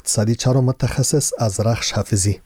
اقتصادی 4 متخصص از رخش حافظی.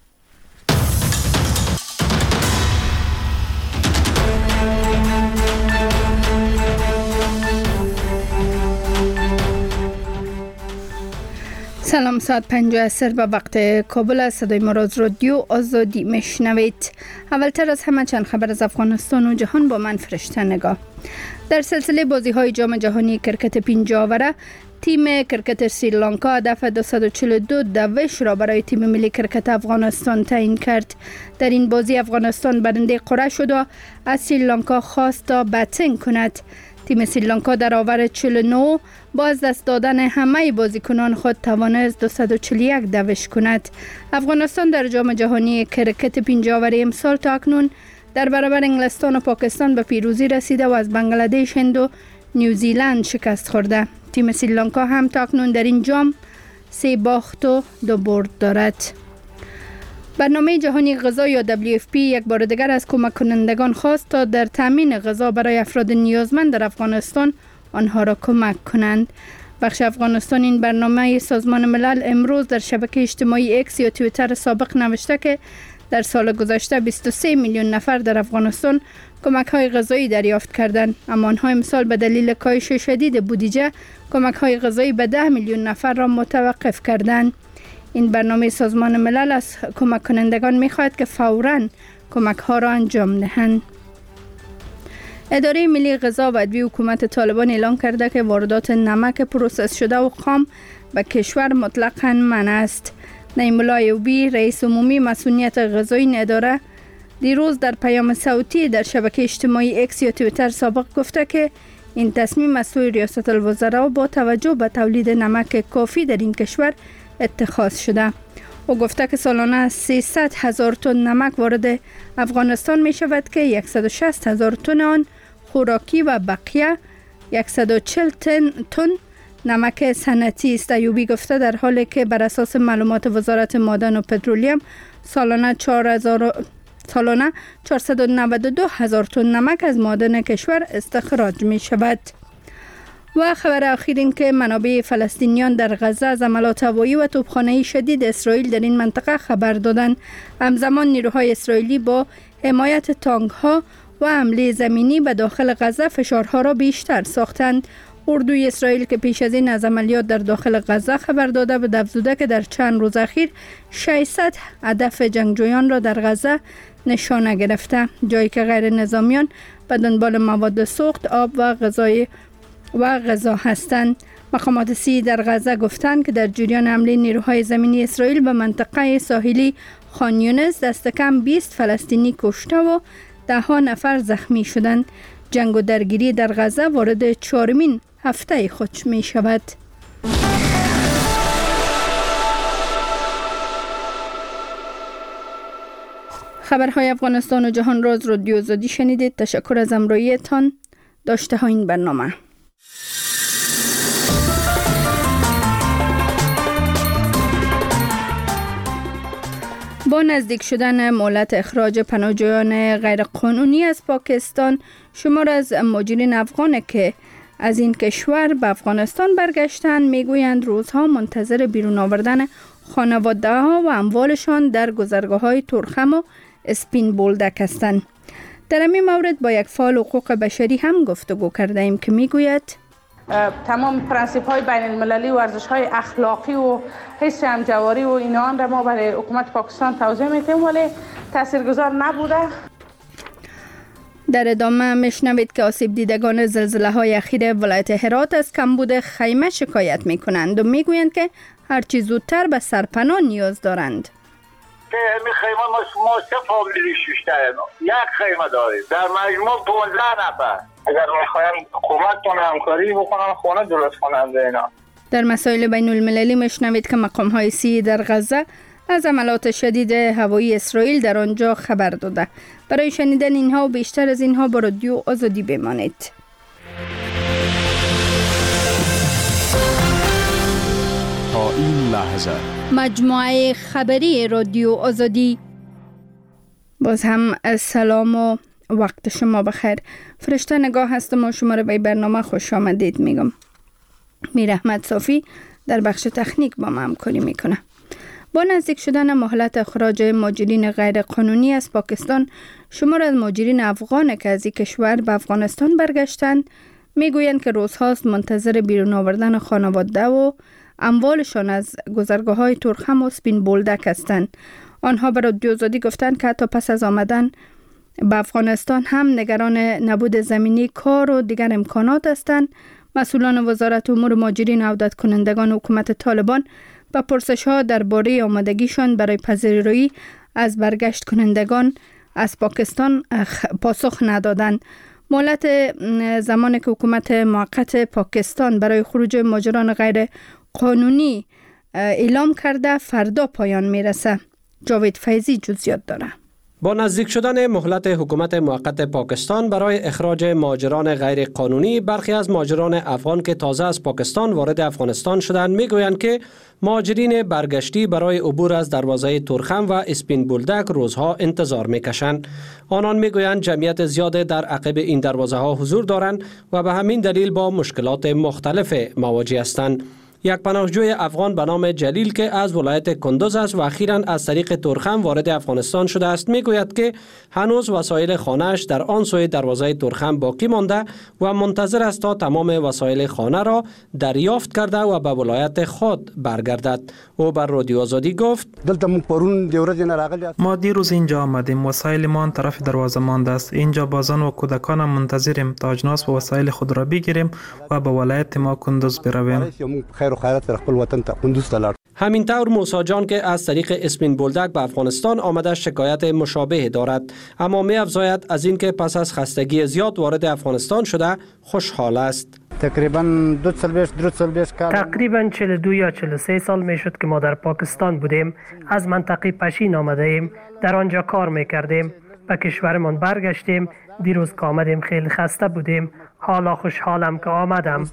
سلام، ساعت 5 عصر به وقت کابل است. صدای ما را از رادیو آزادی میشنوید. اولتر از همه چند خبر از افغانستان و جهان با من فرشته نگاه. در سلسله بازی های جام جهانی کرکت 50 آوره، تیم کرکت سریلانکا هدف 242 دوش را برای تیم ملی کرکت افغانستان تعیین کرد. در این بازی افغانستان برنده قرعه شد و از سریلانکا خواست تا بتینگ کند. تیم سریلانکا در آور 49 با از دست دادن همه بازیکنان خود توانست 241 دوش کند. افغانستان در جام جهانی کرکت 50 آوره امسال تا اکنون در برابر انگلستان و پاکستان به پیروزی رسیده و از بنگلادش، هند و نیوزیلند شکست خورده. تیم سریلانکا هم تا اکنون در این جام 3 باخت و 2 برد دارد. برنامه جهانی غذا یا WFP یک بار دیگر از کمک کنندگان خواست تا در تامین غذا برای افراد نیازمند در افغانستان آنها را کمک کنند. بخش افغانستان این برنامه سازمان ملل امروز در شبکه اجتماعی اکس یا توییتر سابق نوشته که در سال گذشته 23 میلیون نفر در افغانستان کمک‌های غذایی دریافت کردند، اما آنها امسال به دلیل کاهش شدید بودجه کمک‌های غذایی به 10 میلیون نفر را متوقف کردند. این برنامه سازمان ملل از کمک کنندگان می‌خواهد که فوراً کمک‌ها را انجام دهند. اداره ملی غذا و ادویه حکومت طالبان اعلام کرده که واردات نمک پروسس شده و خام به کشور مطلقاً منع است. نعیم الله ایوبی، رئیس عمومی مسئولیت غذایی این اداره، دیروز در پیام صوتی در شبکه اجتماعی اکس یا توییتر سابق گفته که این تصمیم از سوی ریاست الوزراء با توجه به تولید نمک کافی در این کشور اتخاذ شده. او گفته که سالانه 300,000 تن نمک وارد افغانستان می شود که 160,000 تن آن خوراکی و بقیه 140 تن نمک صنعتی است. ایوبی گفته در حالی که بر اساس معلومات وزارت معدن و پترولیوم سالانه 492,000 تن نمک از معادن کشور استخراج می شود. و خبر اخیر این که منابع فلسطینیان در غزه از حملات هوایی و توپخانه‌ای شدید اسرائیل در این منطقه خبر دادند. همزمان نیروهای اسرائیلی با حمایت تانک‌ها و حمله زمینی به داخل غزه فشارها را بیشتر ساختند. اردوی اسرائیل که پیش از این از عملیات در داخل غزه خبر داده بود افزوده که در چند روز اخیر 600 هدف جنگجویان را در غزه نشانه گرفته، جایی که غیر نظامیان به دنبال مواد سوخت، آب و غذا هستند. مقامات سی در غزه گفتند که در جریان حمله نیروهای زمینی اسرائیل به منطقه ساحلی خان یونس دست کم 20 فلسطینی کشته و 10 نفر زخمی شدند. جنگ و درگیری در غزه وارد 4مین هفته خود می شود. خبرهای افغانستان و جهان را از رادیو آزادی شنیدید. تشکر از همراهیتان. داشته ها این برنامه. با نزدیک شدن مهلت اخراج پناهجویان غیرقانونی از پاکستان، شمار از مهاجرین افغان که از این کشور به افغانستان برگشتند میگویند روزها منتظر بیرون آوردن خانواده ها و اموالشان در گذرگاه‌های تورخم و اسپین بولدک هستند. در این مورد با یک فعال حقوق بشری هم گفتگو کرده ایم که میگوید تمام پرنسیپ های بین المللی و ارزش های اخلاقی و حس همجواری و اینان را ما برای حکومت پاکستان توضیح میتیم ولی تاثیرگذار نبوده. در ادامه میشنوید که آسیب دیدگان زلزله های اخیر ولایت هرات از کمبود خیمه شکایت میکنند و میگویند که هرچی زودتر به سرپناه نیاز دارند. همین خیمه ما 3 فامیلی 6 تا یک خیمه داریم، در مجموع 15 نفر. اگر میخوایم حکومت کنه همکاری بکنن خونه درست کنن اینا. در مسائل بین المللی میشنوید که مقام های سی در غزه از عملات شدید هوایی اسرائیل در آنجا خبر داده. برای شنیدن اینها و بیشتر از اینها با رادیو آزادی بمانید. تا این لحظه مجموعه خبری رادیو آزادی. باز هم سلام و وقت شما بخیر. فرشته نگاه هستم و شما را به برنامه خوش آمدید میگم. میر احمد صافی در بخش تکنیک با ما همکاری میکنه. با نزدیک شدن مهلت اخراج مهاجرین غیر قانونی از پاکستان، شمار از مهاجرین افغان که از این کشور به افغانستان برگشتند میگویند که روزهاست منتظر بیرون آوردن خانواده و اموالشان از گذرگاه‌های تورخم و سپین بولدک هستند. آنها به رادیو آزادی گفتند که حتی پس از آمدن به افغانستان هم نگران نبود زمینی کار و دیگر امکانات هستند. مسئولان وزارت امور مهاجرین عودت کنندگان حکومت طالبان به پرسش‌ها درباره آمادگیشان برای پذیرایی از برگشت کنندگان از پاکستان پاسخ ندادند. مهلت زمانی که حکومت موقت پاکستان برای خروج مهاجران غیر قانونی اعلام کرده فردا پایان میرسه. جاوید فیضی جزئیات داره. با نزدیک شدن مهلت حکومت موقت پاکستان برای اخراج مهاجران غیر قانونی، برخی از مهاجران افغان که تازه از پاکستان وارد افغانستان شدند میگویند که مهاجرین برگشتی برای عبور از دروازه تورخم و اسپین بولدک روزها انتظار میکشند. آنان میگویند جمعیت زیاد در عقب این دروازه ها حضور دارند و به همین دلیل با مشکلات مختلف مواجه هستند. یک پناهجوی افغان به نام جلیل که از ولایت کندوز است و اخیراً از طریق تورخم وارد افغانستان شده است میگوید که هنوز وسایل خانه‌اش در آن سوی دروازه تورخم باقی مانده و منتظر است تا تمام وسایل خانه را دریافت کرده و به ولایت خود برگردد. او بر رادیو آزادی گفت: ما دیروز اینجا آمدیم، وسایل ما طرف دروازه مانده است. اینجا بازان و کودکان منتظریم تا اجناس و وسایل خود را بگیریم و به ولایت ما کندوز برویم. همین طور موسی جان که از طریق اسپین بولدک به افغانستان آمده شکایت مشابه دارد، اما می افزاید از اینکه پس از خستگی زیاد وارد افغانستان شده خوشحال است. تقریبا 42 یا 43 سال می شد که ما در پاکستان بودیم. از منطقه پشین آمده ایم، در آنجا کار می کردیم، به کشورمان برگشتیم. دیروز که آمدیم خیلی خسته بودیم، حالا خوشحالم که آمدم.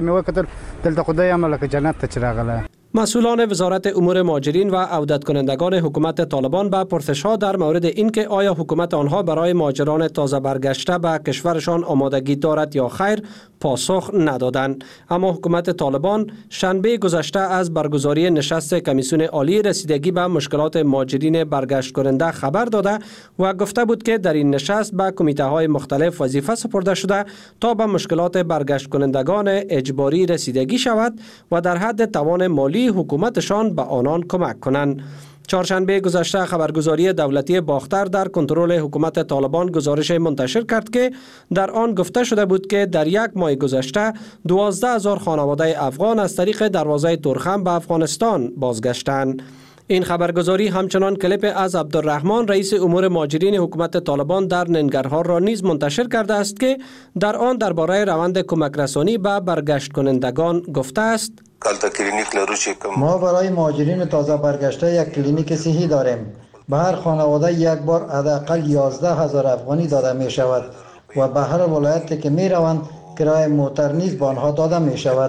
مسئولان وزارت امور مهاجرین و عودت کنندگان حکومت طالبان به پرسش‌ها در مورد اینکه آیا حکومت آنها برای مهاجران تازه برگشته به کشورشان آمادگی دارد یا خیر پاسخ ندادند. اما حکومت طالبان شنبه گذشته از برگزاری نشست کمیسیون عالی رسیدگی به مشکلات مهاجرین برگشت کننده خبر داده و گفته بود که در این نشست به کمیته‌های مختلف وظیفه سپرده شده تا به مشکلات برگشت کنندگان اجباری رسیدگی شود و در حد توان مالی حکومتشان به آنان کمک کنند. چهارشنبه گذشته خبرگزاری دولتی باختر در کنترل حکومت طالبان گزارش منتشر کرد که در آن گفته شده بود که در یک ماه گذشته 12,000 خانواده افغان از طریق دروازه تورخم به افغانستان بازگشتند. این خبرگزاری همچنان کلیپ از عبدالرحمن رئیس امور مهاجرین حکومت طالبان در ننگرهار را نیز منتشر کرده است که در آن درباره روند کمک رسانی به برگشت کنندگان گفته است: ما برای مهاجرین تازه برگشته یک کلینیک صحی داریم. به هر خانواده یک بار حداقل 11,000 افغانی داده می شود و به هر ولایتی که می روند کرایه موتر نیز به آنها داده می شود.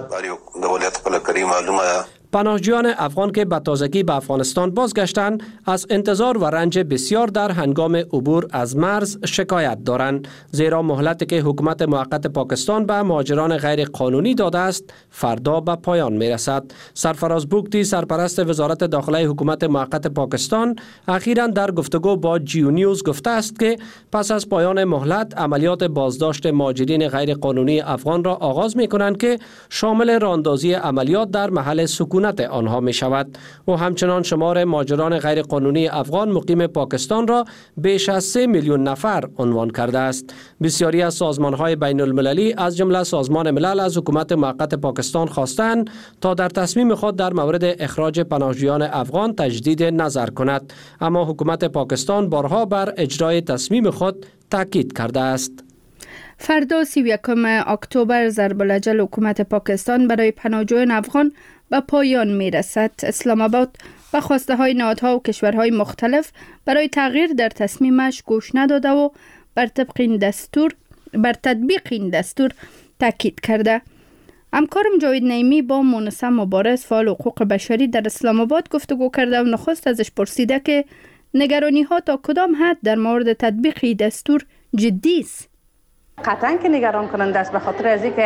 پناهجویان افغان که به تازگی به افغانستان بازگشتند از انتظار و رنج بسیار در هنگام عبور از مرز شکایت دارند، زیرا مهلتی که حکومت موقت پاکستان به مهاجران غیر قانونی داده است فردا به پایان می رسد. سرفراز بوگتی سرپرست وزارت داخله حکومت موقت پاکستان اخیراً در گفتگو با جیو نیوز گفته است که پس از پایان مهلت عملیات بازداشت مهاجرین غیر قانونی افغان را آغاز می کنند که شامل راهاندازی عملیات در محل سکونت آنها می شود. و همچنان شمار مهاجران غیر قانونی افغان مقیم پاکستان را بیش از 3 میلیون نفر عنوان کرده است. بسیاری از سازمان‌های بین المللی از جمله سازمان ملل از حکومت موقت پاکستان خواستند تا در تصمیم خود در مورد اخراج پناهجویان افغان تجدید نظر کند، اما حکومت پاکستان بارها بر اجرای تصمیم خود تاکید کرده است. فردا 31 اکتبر ضرب الاجل حکومت پاکستان برای پناهجویان افغان به پایان می رسد. اسلام آباد به خواسته های نهادها و کشورهای مختلف برای تغییر در تصمیمش گوش نداده و بر تطبیق این دستور تاکید کرده. همکارم جاوید نعیمی با مونسه مبارز فعال حقوق بشری در اسلام آباد گفتگو کرده و نخست ازش پرسیده که نگرانی ها تا کدام حد در مورد تطبیق دستور جدی است. قطعا که نگران کننده است، به خاطر از اینکه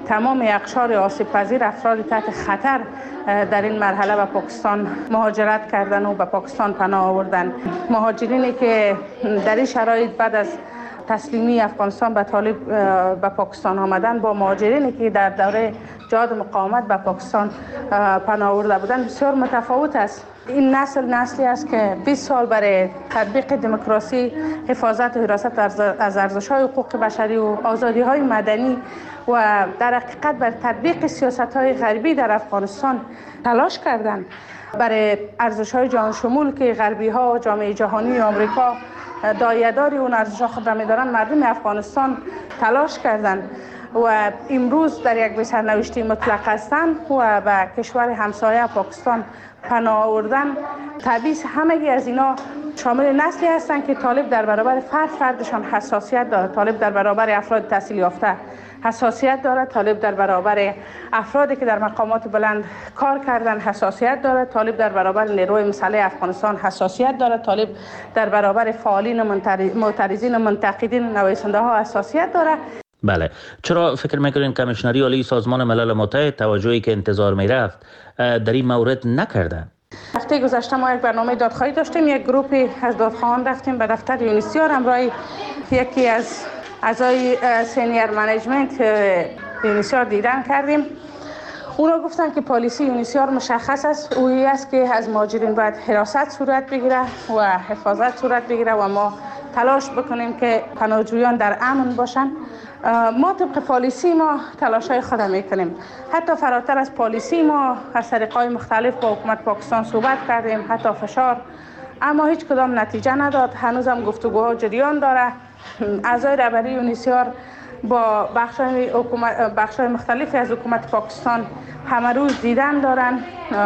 تمام اقشار آسیب پذیر افراد تحت خطر در این مرحله به پاکستان مهاجرت کردن و به پاکستان پناه آوردن. مهاجرینی که در این شرایط بعد از تسلیمی افغانستان به طالب به پاکستان آمدن با مهاجرینی که در دوره جهاد مقاومت به پاکستان پناه آورده بودند بسیار متفاوت است. این نسلی است که 20 سال برای تطبیق دموکراسی، حفاظت و حراست از ارزش‌های حقوق بشری و آزادی‌های مدنی و در حقیقت بر تطبیق سیاست‌های غربی در افغانستان تلاش کردند. برای ارزش‌های جهان شمول که غربی‌ها و جامعه جهانی و آمریکا دایه‌داری اون ارزش‌ها خود را می‌دارند، مردم افغانستان تلاش کردند و امروز در یک سرنوشتی مطلق هستند و به کشور همسایه پاکستان پناه آوردن. طبیعی همگی از اینا شامل نسلی هستند که طالب در برابر فردشان حساسیت دارد. طالب در برابر افراد تحصیل یافته حساسیت دارد. طالب در برابر افرادی که در مقامات بلند کار کردن حساسیت دارد. طالب در برابر نیروی مسلح افغانستان حساسیت دارد. طالب در برابر فعالین معترضین و منتقدین نویسنده ها حساسیت دارد. بله، چرا فکر میکنین کمیشنری عالی سازمان ملل متحد توجهی که انتظار میرفت در این مورد نکرده؟ هفته گذشته ما یک برنامه دادخواهی داشتیم. یک گروپی از دادخواهان رفتیم به دفتر یونیسیار همراه یکی از اعضای سینیر منیجمنت یونیسیار دیدن کردیم. اونا گفتن که پالیسی یونیسیار مشخص است، اویی است که از مهاجرین باید حراست صورت بگیره و حفاظت صورت بگیره و ما تلاش بکنیم که پناهجویان در امن باشن. ما طبق پالیسی ما تلاشای خود میکنیم. حتی فراتر از پالیسی ما از طریق‌های مختلف با حکومت پاکستان صحبت کردیم، حتی فشار، اما هیچ کدام نتیجه نداد. هنوزم گفتگوها جریان داره. اعضای رهبری یونیسیار با بخش‌های مختلفی از حکومت پاکستان همه روز دیدن دارن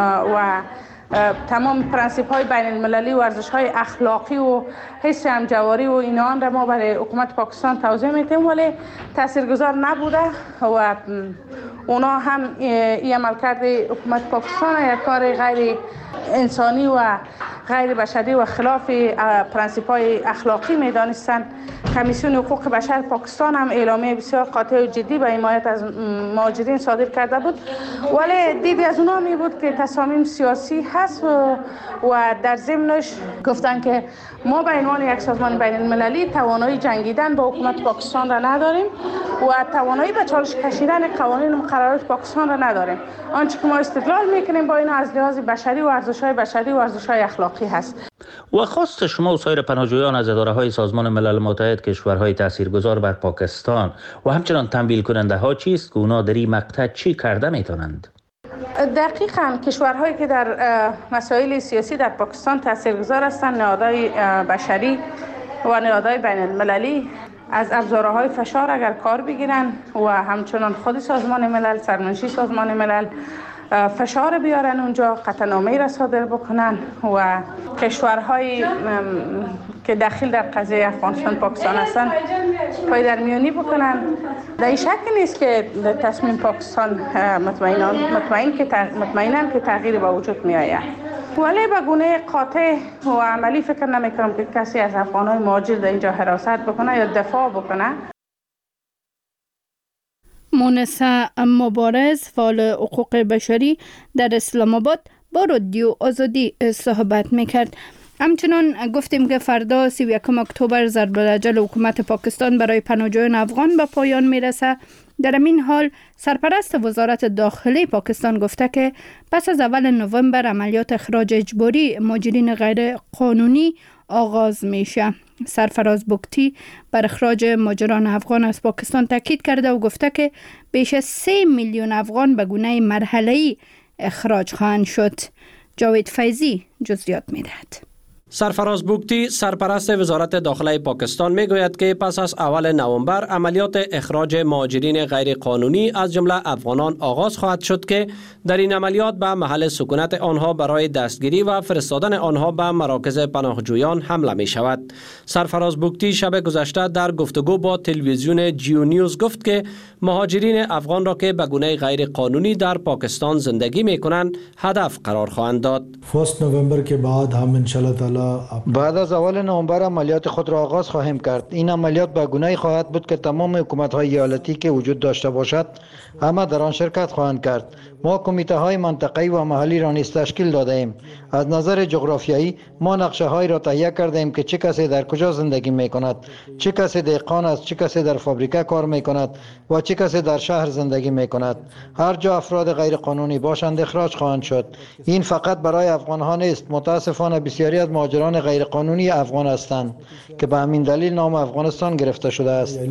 و تمام پرنسیپ‌های بین المللی و ارزش‌های اخلاقی و حس همجواری و اینا را ما برای حکومت پاکستان توضیح میدیم، ولی تاثیرگذار نبوده و اونا هم این عملکرد حکومت پاکستان یک کار غیر انسانی و غیر بشری و خلاف پرنسیپ‌های اخلاقی می‌دانستند. کمیسیون حقوق بشر پاکستان هم اعلامیه بسیار قاطع و جدی به حمایت از مهاجرین صادر کرده بود، ولی دیدی از اونها می بود که تصامیم سیاسی هست و در ضمنش گفتن که ما به عنوان یک سازمان بین المللی توانایی جنگیدن با حکومت پاکستان را نداریم و توانایی به چالش کشیدن قوانین و مقررات پاکستان را نداریم. آنچه که ما استدلال میکنیم با اینا از لحاظ بشری و ارزش‌های بشری و ارزش‌های اخلاقی هست. و خواست شما و سایر پناهجویان از اداره‌های سازمان ملل متحد کشورهای تاثیرگذار بر پاکستان و همچنان تمویل کننده ها چیست که اونا در این مقطع چی کرده میتونند؟ دقیقاً کشورهایی که در مسائل سیاسی در پاکستان تاثیرگذار هستند، نهادهای بشری و نهادهای بین المللی از ابزارهای فشار اگر کار بگیرن و همچنان خود سازمان ملل، سرمنشی سازمان ملل فشار بیارن اونجا، قطعنامه‌ای را صادر بکنن و کشورهایی که داخل در قضیه افغانستان پاکستان هستن پایدرمیانی بکنن. در این شک نیست که تصمیم پاکستان مطمئنم که تغییر با وجود می آید، ولی به گونه قاطع و عملی فکر نمی کنم که کسی از افغان‌های مهاجر در اینجا حراست بکنه یا دفاع بکنه. مونسه مبارز فعال حقوق بشری در اسلام آباد با رادیو آزادی صحبت میکرد. همچنان گفتیم که فردا 31 اکتبر ضرب الاجل حکومت پاکستان برای پناهجویان افغان به پایان میرسه. در این حال سرپرست وزارت داخلی پاکستان گفته که پس از اول نوامبر عملیات اخراج اجباری مهاجرین غیر قانونی آغاز میشه. سرفراز بگتی بر اخراج مهاجران افغان از پاکستان تاکید کرده و گفته که بیش از 3 میلیون افغان به گونه مرحله‌ای اخراج خواهند شد. جاوید فیضی جزئیات می‌دهد. سرفراز بگتی سرپرست وزارت داخلی پاکستان میگوید که پس از اول نوامبر عملیات اخراج مهاجرین غیر قانونی از جمله افغانان آغاز خواهد شد که در این عملیات به محل سکونت آنها برای دستگیری و فرستادن آنها به مراکز پناهجویان حمله می شود. سرفراز بگتی شب گذشته در گفتگو با تلویزیون جیو نیوز گفت که مهاجرین افغان را که به گونه غیر قانونی در پاکستان زندگی می کنند هدف قرار خواهند داد. 1 نوامبر के बाद हम इंशाल्लाह ताला بعد از اول نوامبر عملیات خود را آغاز خواهیم کرد. این عملیات به گونه‌ای خواهد بود که تمام حکومت‌های ایالتی که وجود داشته باشد همه در آن شرکت خواهند کرد. ما کمیته‌های منطقه‌ای و محلی را نیز تشکیل داده ایم. از نظر جغرافیایی ما نقشه‌هایی را تهیه کرده ایم که چه کسی در کجا زندگی می‌کند، چه کسی دهقان است، چه کسی در فابریکه کار می‌کند و چه کسی در شهر زندگی می‌کند. هر جا افراد غیر قانونی باشند اخراج خواهند شد. این فقط برای افغان‌ها نیست. متأسفانه بسیاری از مهاجران غیر قانونی افغان هستند که به همین دلیل نام افغانستان گرفته شده است.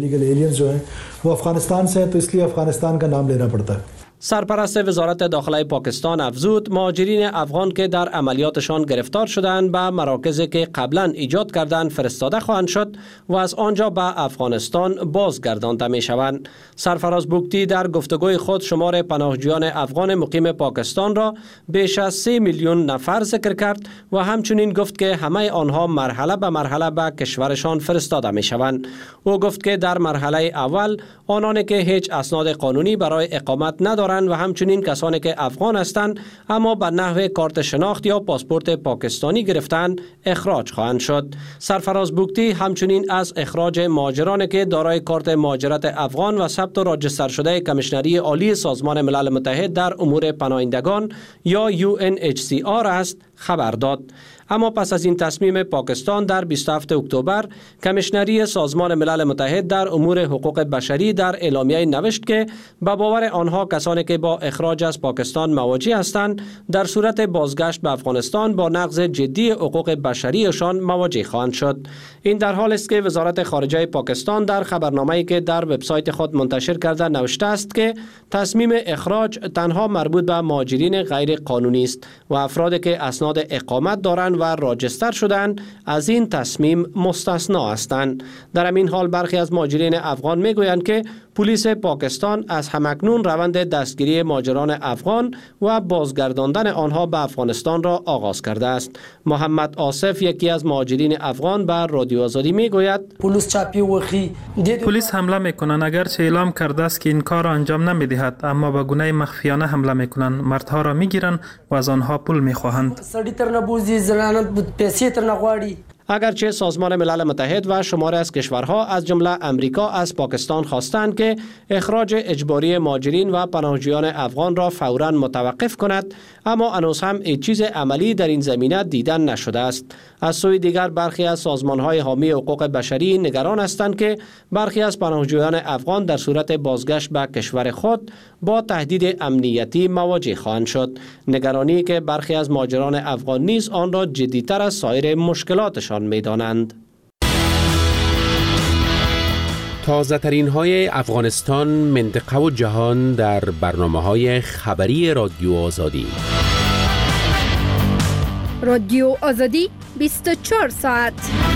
سرپرست وزارت داخله پاکستان افزود مهاجرین افغان که در عملیاتشان گرفتار شدند به مراکزی که قبلا ایجاد کردند فرستاده خواهند شد و از آنجا به افغانستان بازگردانده می شوند. سرفراز بوگتی در گفتگوی خود شمار پناهجویان افغان مقیم پاکستان را بیش از 3 میلیون نفر ذکر کرد و همچنین گفت که همه آنها مرحله به مرحله به کشورشان فرستاده می شوند. او گفت که در مرحله اول آنانی که هیچ اسناد قانونی برای اقامت ندارند و همچنین کسانی که افغان هستند اما به نحو کارت شناخت یا پاسپورت پاکستانی گرفتند اخراج خواهند شد. سرفراز بوگتی همچنین از اخراج مهاجرانی که دارای کارت مهاجرت افغان و ثبت و راجستر شده کمیشنری عالی سازمان ملل متحد در امور پناهندگان یا UNHCR است خبر داد. اما پس از این تصمیم پاکستان در 27 اکتبر کمیشنری سازمان ملل متحد در امور حقوق بشری در اعلامیه نوشت که به باور آنها کسانی که با اخراج از پاکستان مواجه هستند در صورت بازگشت به افغانستان با نقض جدی حقوق بشریشان مواجه خواهند شد. این در حالی است که وزارت خارجه پاکستان در خبرنامه‌ای که در وبسایت خود منتشر کرده نوشته است که تصمیم اخراج تنها مربوط به مهاجرین غیر قانونی است و افرادی که اسناد اقامت دارند و راجستر شدند از این تصمیم مستثنا هستند. در همین حال برخی از مهاجرین افغان میگویند که پلیس پاکستان از همکنون روند دستگیری مهاجران افغان و بازگرداندن آنها به افغانستان را آغاز کرده است. محمد آصف یکی از مهاجرین افغان به رادیو آزادی میگوید پلیس حمله میکنند اگرچه اعلام کرده است که این کار را انجام نمیدهد اما به گونه مخفیانه حمله میکنند. مردها را میگیرند و از آنها پول میخواهند. اگرچه سازمان ملل متحد و شماری از کشورها از جمله امریکا از پاکستان خواستند که اخراج اجباری مهاجرین و پناهجویان افغان را فوراً متوقف کند اما هنوز هم هیچ چیز عملی در این زمینه دیدن نشده است. از سوی دیگر برخی از سازمان‌های حامی حقوق بشری نگران هستند که برخی از پناهجویان افغان در صورت بازگشت به کشور خود با تهدید امنیتی مواجه خواهند شد. نگرانی که برخی از مهاجران افغان نیز آن را جدی‌تر از سایر مشکلاتشان می‌دانند. تازه ترین های افغانستان، منطقه و جهان در برنامه‌های خبری رادیو آزادی. رادیو آزادی 24 ساعت.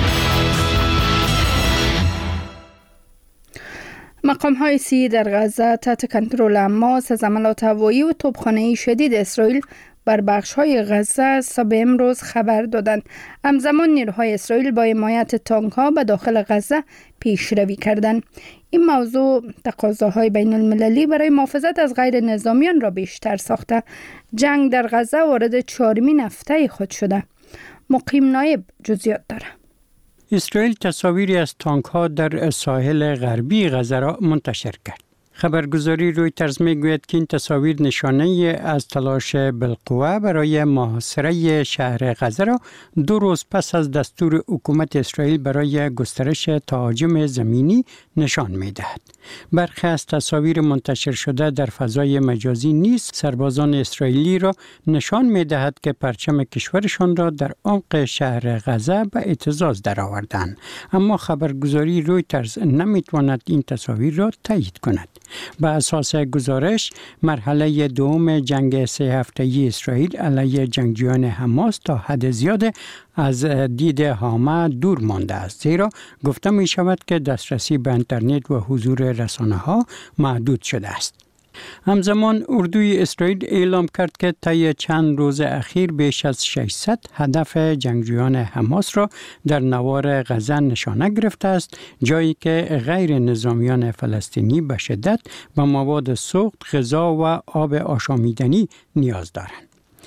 مقام‌های سی در غزه تحت کنترل حماس از عملیات هوایی و توپخانه‌ای شدید اسرائیل بر بخش‌های غزه صبح امروز خبر دادند. همزمان نیروهای اسرائیل با حمایت تانک‌ها به داخل غزه پیشروی کردند. این موضوع تقاضاهای بین المللی برای محافظت از غیر نظامیان را بیشتر ساخته. جنگ در غزه وارد 4مین هفته خود شده. مقیم نایب جزئیات داره. اسرائیل تصاویری از تانک‌ها در ساحل غربی غزه را منتشر کرد. خبرگزاری رویترز میگوید که این تصاویر نشانه از تلاش بالقوه برای محاصره شهر غزه را 2 روز پس از دستور حکومت اسرائیل برای گسترش تهاجم زمینی نشان میدهد. برخی از تصاویر منتشر شده در فضای مجازی نیز سربازان اسرائیلی را نشان میدهد که پرچم کشورشان را در عمق شهر غزه به اهتزاز درآوردند. اما خبرگزاری رویترز نمیتواند این تصاویر را تایید کند. به اساس گزارش، مرحله دوم جنگ 3 هفته‌ای اسرائیل علیه جنگجویان حماس تا حد زیاد از دید همه دور مانده است، زیرا گفته می شود که دسترسی به اینترنت و حضور رسانه‌ها محدود شده است. همزمان اردوی اسرائیل اعلام کرد که طی چند روز اخیر بیش از 600 هدف جنگجویان حماس را در نوار غزه نشانه گرفته است، جایی که غیر نظامیان فلسطینی به شدت به مواد سوخت، غذا و آب آشامیدنی نیاز دارند.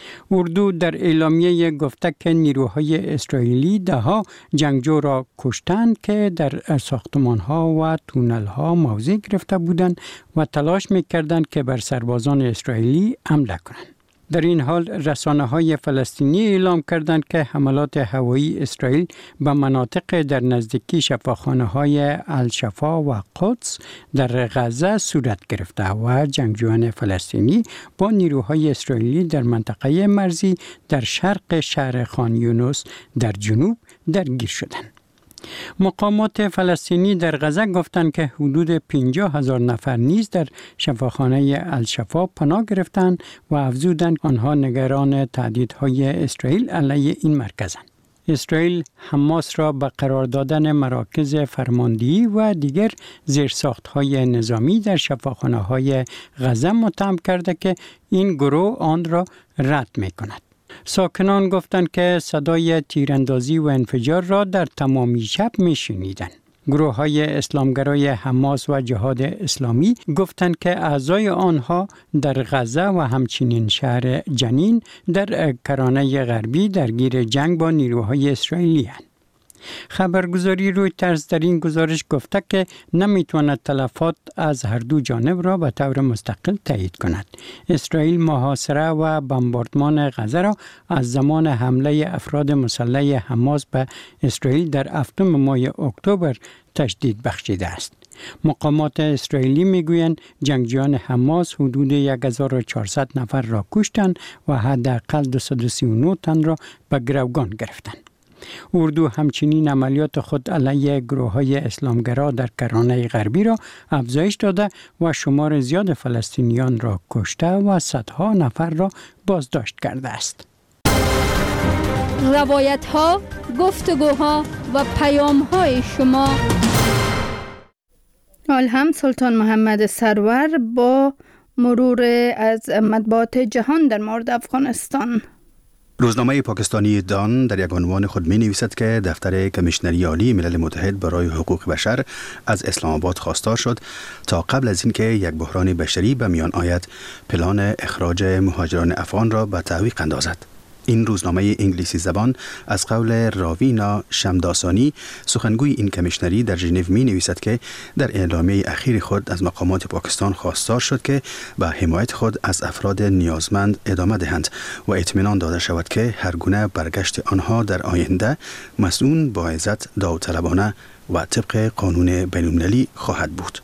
اردو در اعلامیه گفته که نیروهای اسرائیلی دهها جنگجو را کشتند که در ساختمان‌ها و تونل‌ها موضع گرفته بودند و تلاش می‌کردند که بر سربازان اسرائیلی حمله کنند. در این حال رسانه‌های فلسطینی اعلام کردند که حملات هوایی اسرائیل به مناطق در نزدیکی شفاخانه‌های الشفا و قدس در غزه صورت گرفته و جنگجویان فلسطینی با نیروهای اسرائیلی در منطقه مرزی در شرق شهر خان یونس در جنوب درگیر شدند. مقامات فلسطینی در غزه گفتند که حدود 50,000 نفر نیز در شفاخانه الشفا پناه گرفتند و افزودند آنها نگران تهدیدهای اسرائیل علیه این مرکزند. اسرائیل حماس را به قرار دادن مراکز فرماندهی و دیگر زیرساخت‌های نظامی در شفاخانه‌های غزه متهم کرده که این گروه آن را رد می‌کند. ساکنان گفتند که صدای تیراندازی و انفجار را در تمامی شب می‌شنیدند. گروه‌های اسلامگرای حماس و جهاد اسلامی گفتند که اعضای آنها در غزه و همچنین شهر جنین در کرانه غربی درگیر جنگ با نیروهای اسرائیلی هستند. خبرگزاری رویترز در این گزارش گفته که نمیتواند تلفات از هر دو جانب را به طور مستقل تایید کند. اسرائیل محاصره و بمباردمان غزه را از زمان حمله افراد مسلح حماس به اسرائیل در 7 ماه اکتبر تشدید بخشیده است. مقامات اسرائیلی میگویند جنگجویان حماس حدود 1400 نفر را کشتند و حداقل 239 تن را به گروگان گرفتند. اردو همچنین عملیات خود علیه گروه‌های اسلامگرا در کرانه غربی را افزایش داده و شمار زیاد فلسطینیان را کشته و صدها نفر را بازداشت کرده است. روایت‌ها، گفتگوها و پیام‌های شما. حال هم سلطان محمد سرور با مرور از مطبوعات جهان در مورد افغانستان. روزنامه پاکستانی دان در یک عنوان خود می نویسد که دفتر کمیشنری عالی ملل متحد برای حقوق بشر از اسلام آباد خواستار شد تا قبل از اینکه یک بحران بشری به میان آید پلان اخراج مهاجران افغان را به تعویق اندازد. این روزنامه انگلیسی زبان از قول راوینا شمداسانی سخنگوی این کمیشنری در ژنو می نویسد که در اعلامیه اخیر خود از مقامات پاکستان خواستار شد که به حمایت خود از افراد نیازمند ادامه دهند و اطمینان داده شود که هر گونه برگشت آنها در آینده مسئول با عزت، داوطلبانه و طبق قانون بین‌المللی خواهد بود.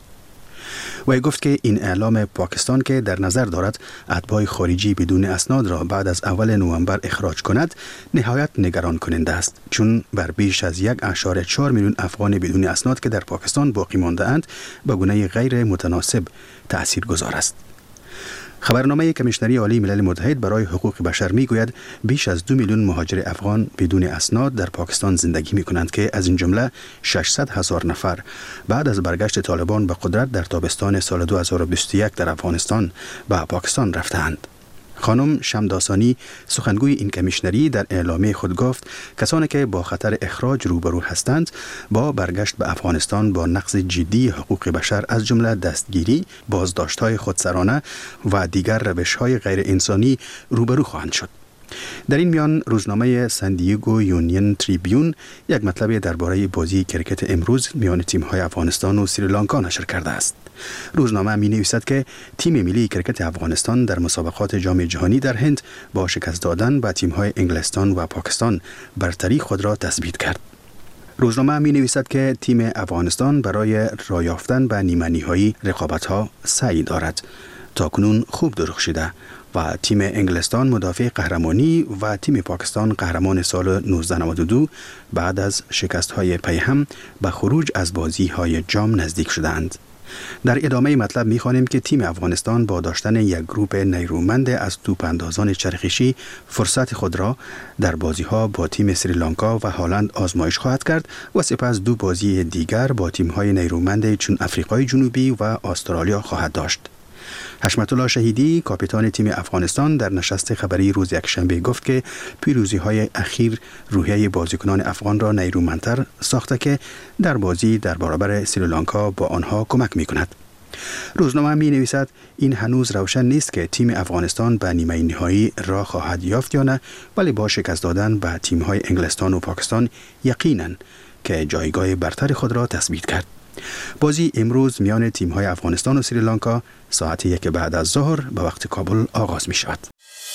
و گفت که این اعلام پاکستان که در نظر دارد اتباع خارجی بدون اسناد را بعد از اول نوامبر اخراج کند نهایت نگران کننده است، چون بر بیش از 1.4 میلیون افغان بدون اسناد که در پاکستان باقی مانده اند به گونه غیر متناسب تاثیرگذار است. خبرنامه کمیشنری عالی ملل متحد برای حقوق بشر میگوید بیش از 2 میلیون مهاجر افغان بدون اسناد در پاکستان زندگی میکنند که از این جمله 600,000 نفر بعد از برگشت طالبان به قدرت در تابستان سال 2021 در افغانستان به پاکستان رفتند. خانم شمداسانی سخنگوی این کمیشنری در اعلامیه خود گفت کسانی که با خطر اخراج روبرو هستند با برگشت به افغانستان با نقض جدی حقوق بشر از جمله دستگیری، بازداشت‌های خودسرانه و دیگر روش‌های غیر انسانی روبرو خواهند شد. در این میان روزنامه سندیگو یونین تریبیون یک مطلب درباره بازی کرکت امروز میان تیم‌های افغانستان و سریلانکا نشر کرده است. روزنامه می نویسد که تیم ملی کرکت افغانستان در مسابقات جام جهانی در هند با شکست دادن به تیم‌های انگلستان و پاکستان برتری خود را تثبیت کرد. روزنامه می نویسد که تیم افغانستان برای راه یافتن به نیمه نهایی رقابت‌ها سعی دارد. تاکنون خوب درخشیده و تیم انگلستان مدافع قهرمانی و تیم پاکستان قهرمان سال 1992 بعد از شکست‌های پیهم به خروج از بازی‌های جام نزدیک شدند. در ادامه مطلب می‌خوانیم که تیم افغانستان با داشتن یک گروپ نیرومند از توپ‌اندازان چرخشی فرصت خود را در بازی‌ها با تیم سریلانکا و هلند آزمایش خواهد کرد و سپس 2 بازی دیگر با تیم‌های نیرومند چون آفریقای جنوبی و استرالیا خواهد داشت. حشمت الله شهیدی کاپیتان تیم افغانستان در نشست خبری روز یکشنبه گفت که پیروزی‌های اخیر روحیه بازیکنان افغان را نیرومندتر ساخته که در بازی در برابر سریلانکا با آنها کمک می‌کند. روزنامه می نویسد این هنوز روشن نیست که تیم افغانستان به نیمه نهایی راه خواهد یافت یا نه، ولی با شکست دادن به تیم‌های انگلستان و پاکستان یقیناً که جایگاه برتر خود را تثبیت کرد. بازی امروز میان تیم‌های افغانستان و سریلانکا ساعت 1 بعد از ظهر به وقت کابل آغاز می شود.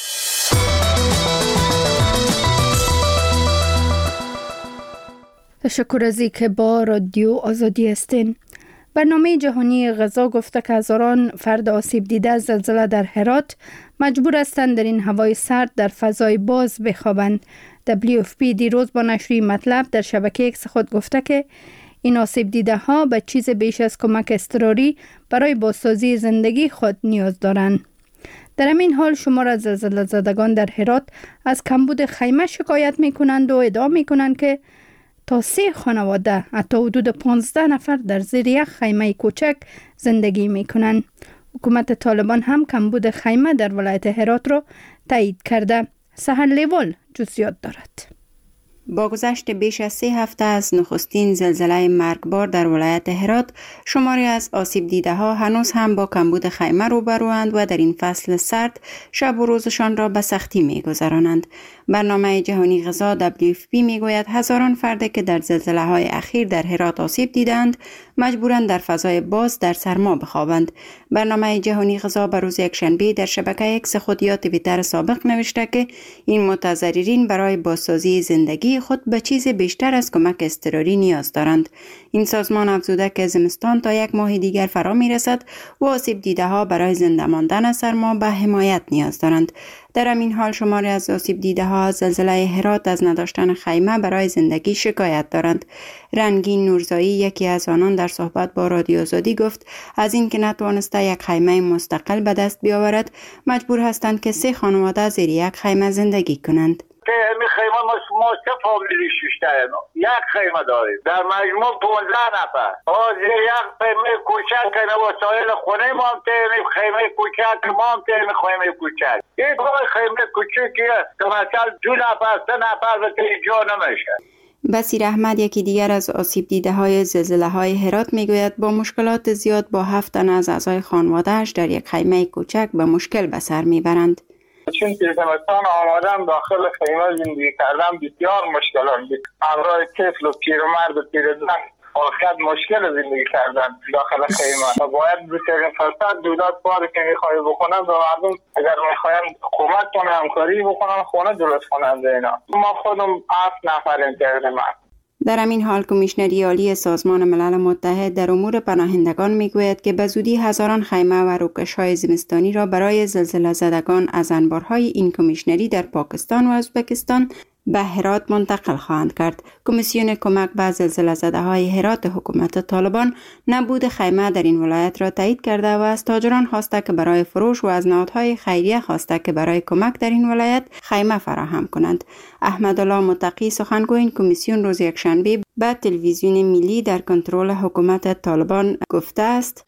تشکر از اینکه با رادیو آزادی هستین. برنامه جهانی غذا گفته که هزاران فرد آسیب دیده از زلزله در هرات مجبور هستند در این هوای سرد در فضای باز بخوابند. WFP دیروز با نشر مطلب در شبکه X خود گفته که این آسیب دیده ها به چیز بیش از کمک اضطراری برای بازسازی زندگی خود نیاز دارند. در همین حال شمار از زلزله زدگان در هرات از کمبود خیمه شکایت می کنند و ادعا می کنند که تا 3 خانواده حتی حدود 15 نفر در زیر یک خیمه کوچک زندگی می کنند. حکومت طالبان هم کمبود خیمه در ولایت هرات را تایید کرده. سحر لیوال جزئیات دارد. با گذشت بیش از 3 هفته از نخستین زلزله مرگبار در ولایت هرات، شماری از آسیب دیده ها هنوز هم با کمبود خیمه روبروند و در این فصل سرد شب و روزشان را به سختی می‌گذرانند. برنامه جهانی غذا WFP میگوید هزاران فرد که در زلزله های اخیر در هرات آسیب دیدند مجبورند در فضای باز در سرما بخوابند. برنامه جهانی غذا به روز یکشنبه در شبکه X خود یا توییتر سابق نوشته که این متضررین برای بازسازی زندگی خود به چیز بیشتر از کمک اضطراری نیاز دارند. این سازمان افزوده که زمستان تا 1 ماه دیگر فرا می رسد و آسیب دیده ها برای زنده ماندن از سرما به حمایت نیاز دارند. در همین حال شماری از آسیب دیده ها از زلزله هرات از نداشتن خیمه برای زندگی شکایت دارند. رنگین نورزایی یکی از آنان در صحبت با رادیو آزادی گفت از اینکه نتوانسته یک خیمه مستقل به دست بیاورد مجبور هستند که 3 خانواده زیر یک خیمه زندگی کنند. این خیمه ما 3 فامیلی 6 تا یک خیمه داریم در مجموع 15 نفر. زیر یک خیمه کوچک که وسایل خونه ما هم تیم خیمه کوچک ما هم تیم خیمه کوچک. این خیمه کوچکیه که مثلا 2 نفر 3 نفر به جا نمیشه. بصیر احمد یکی دیگر از آسیب دیده های زلزله های هرات میگوید با مشکلات زیاد با 7 تن از اعضای خانواده‌اش در یک خیمه کوچک به مشکل به سر میبرند. چون که زمستان آمدن داخل خیمه زندگی کردن بسیار مشکلان بود. همراه طفل و پیرمرد و پیرزن آخر مشکل زندگی کردن داخل خیمه و باید بسیار فرصت دولت کاری که میخوایی بکنن و مردم اگر میخواین کمک کنن همکاری بکنن خونه درست کنن اینا. ما خودم 7 نفریم تقریبا. در همین حال کمیشنری عالی سازمان ملل متحد در امور پناهندگان میگوید که به زودی هزاران خیمه و روکش‌های زمستانی را برای زلزله زدگان از انبارهای این کمیشنری در پاکستان و ازبکستان به هرات منتقل خواهند کرد. کمیسیون کمک به زلزله زده های هرات حکومت طالبان نبود خیمه در این ولایت را تایید کرده و از تاجران خواسته که برای فروش و از نهادهای خیریه خواسته که برای کمک در این ولایت خیمه فراهم کنند. احمدالله متقی سخنگوی این کمیسیون روز یکشنبه به تلویزیون ملی در کنترل حکومت طالبان گفته است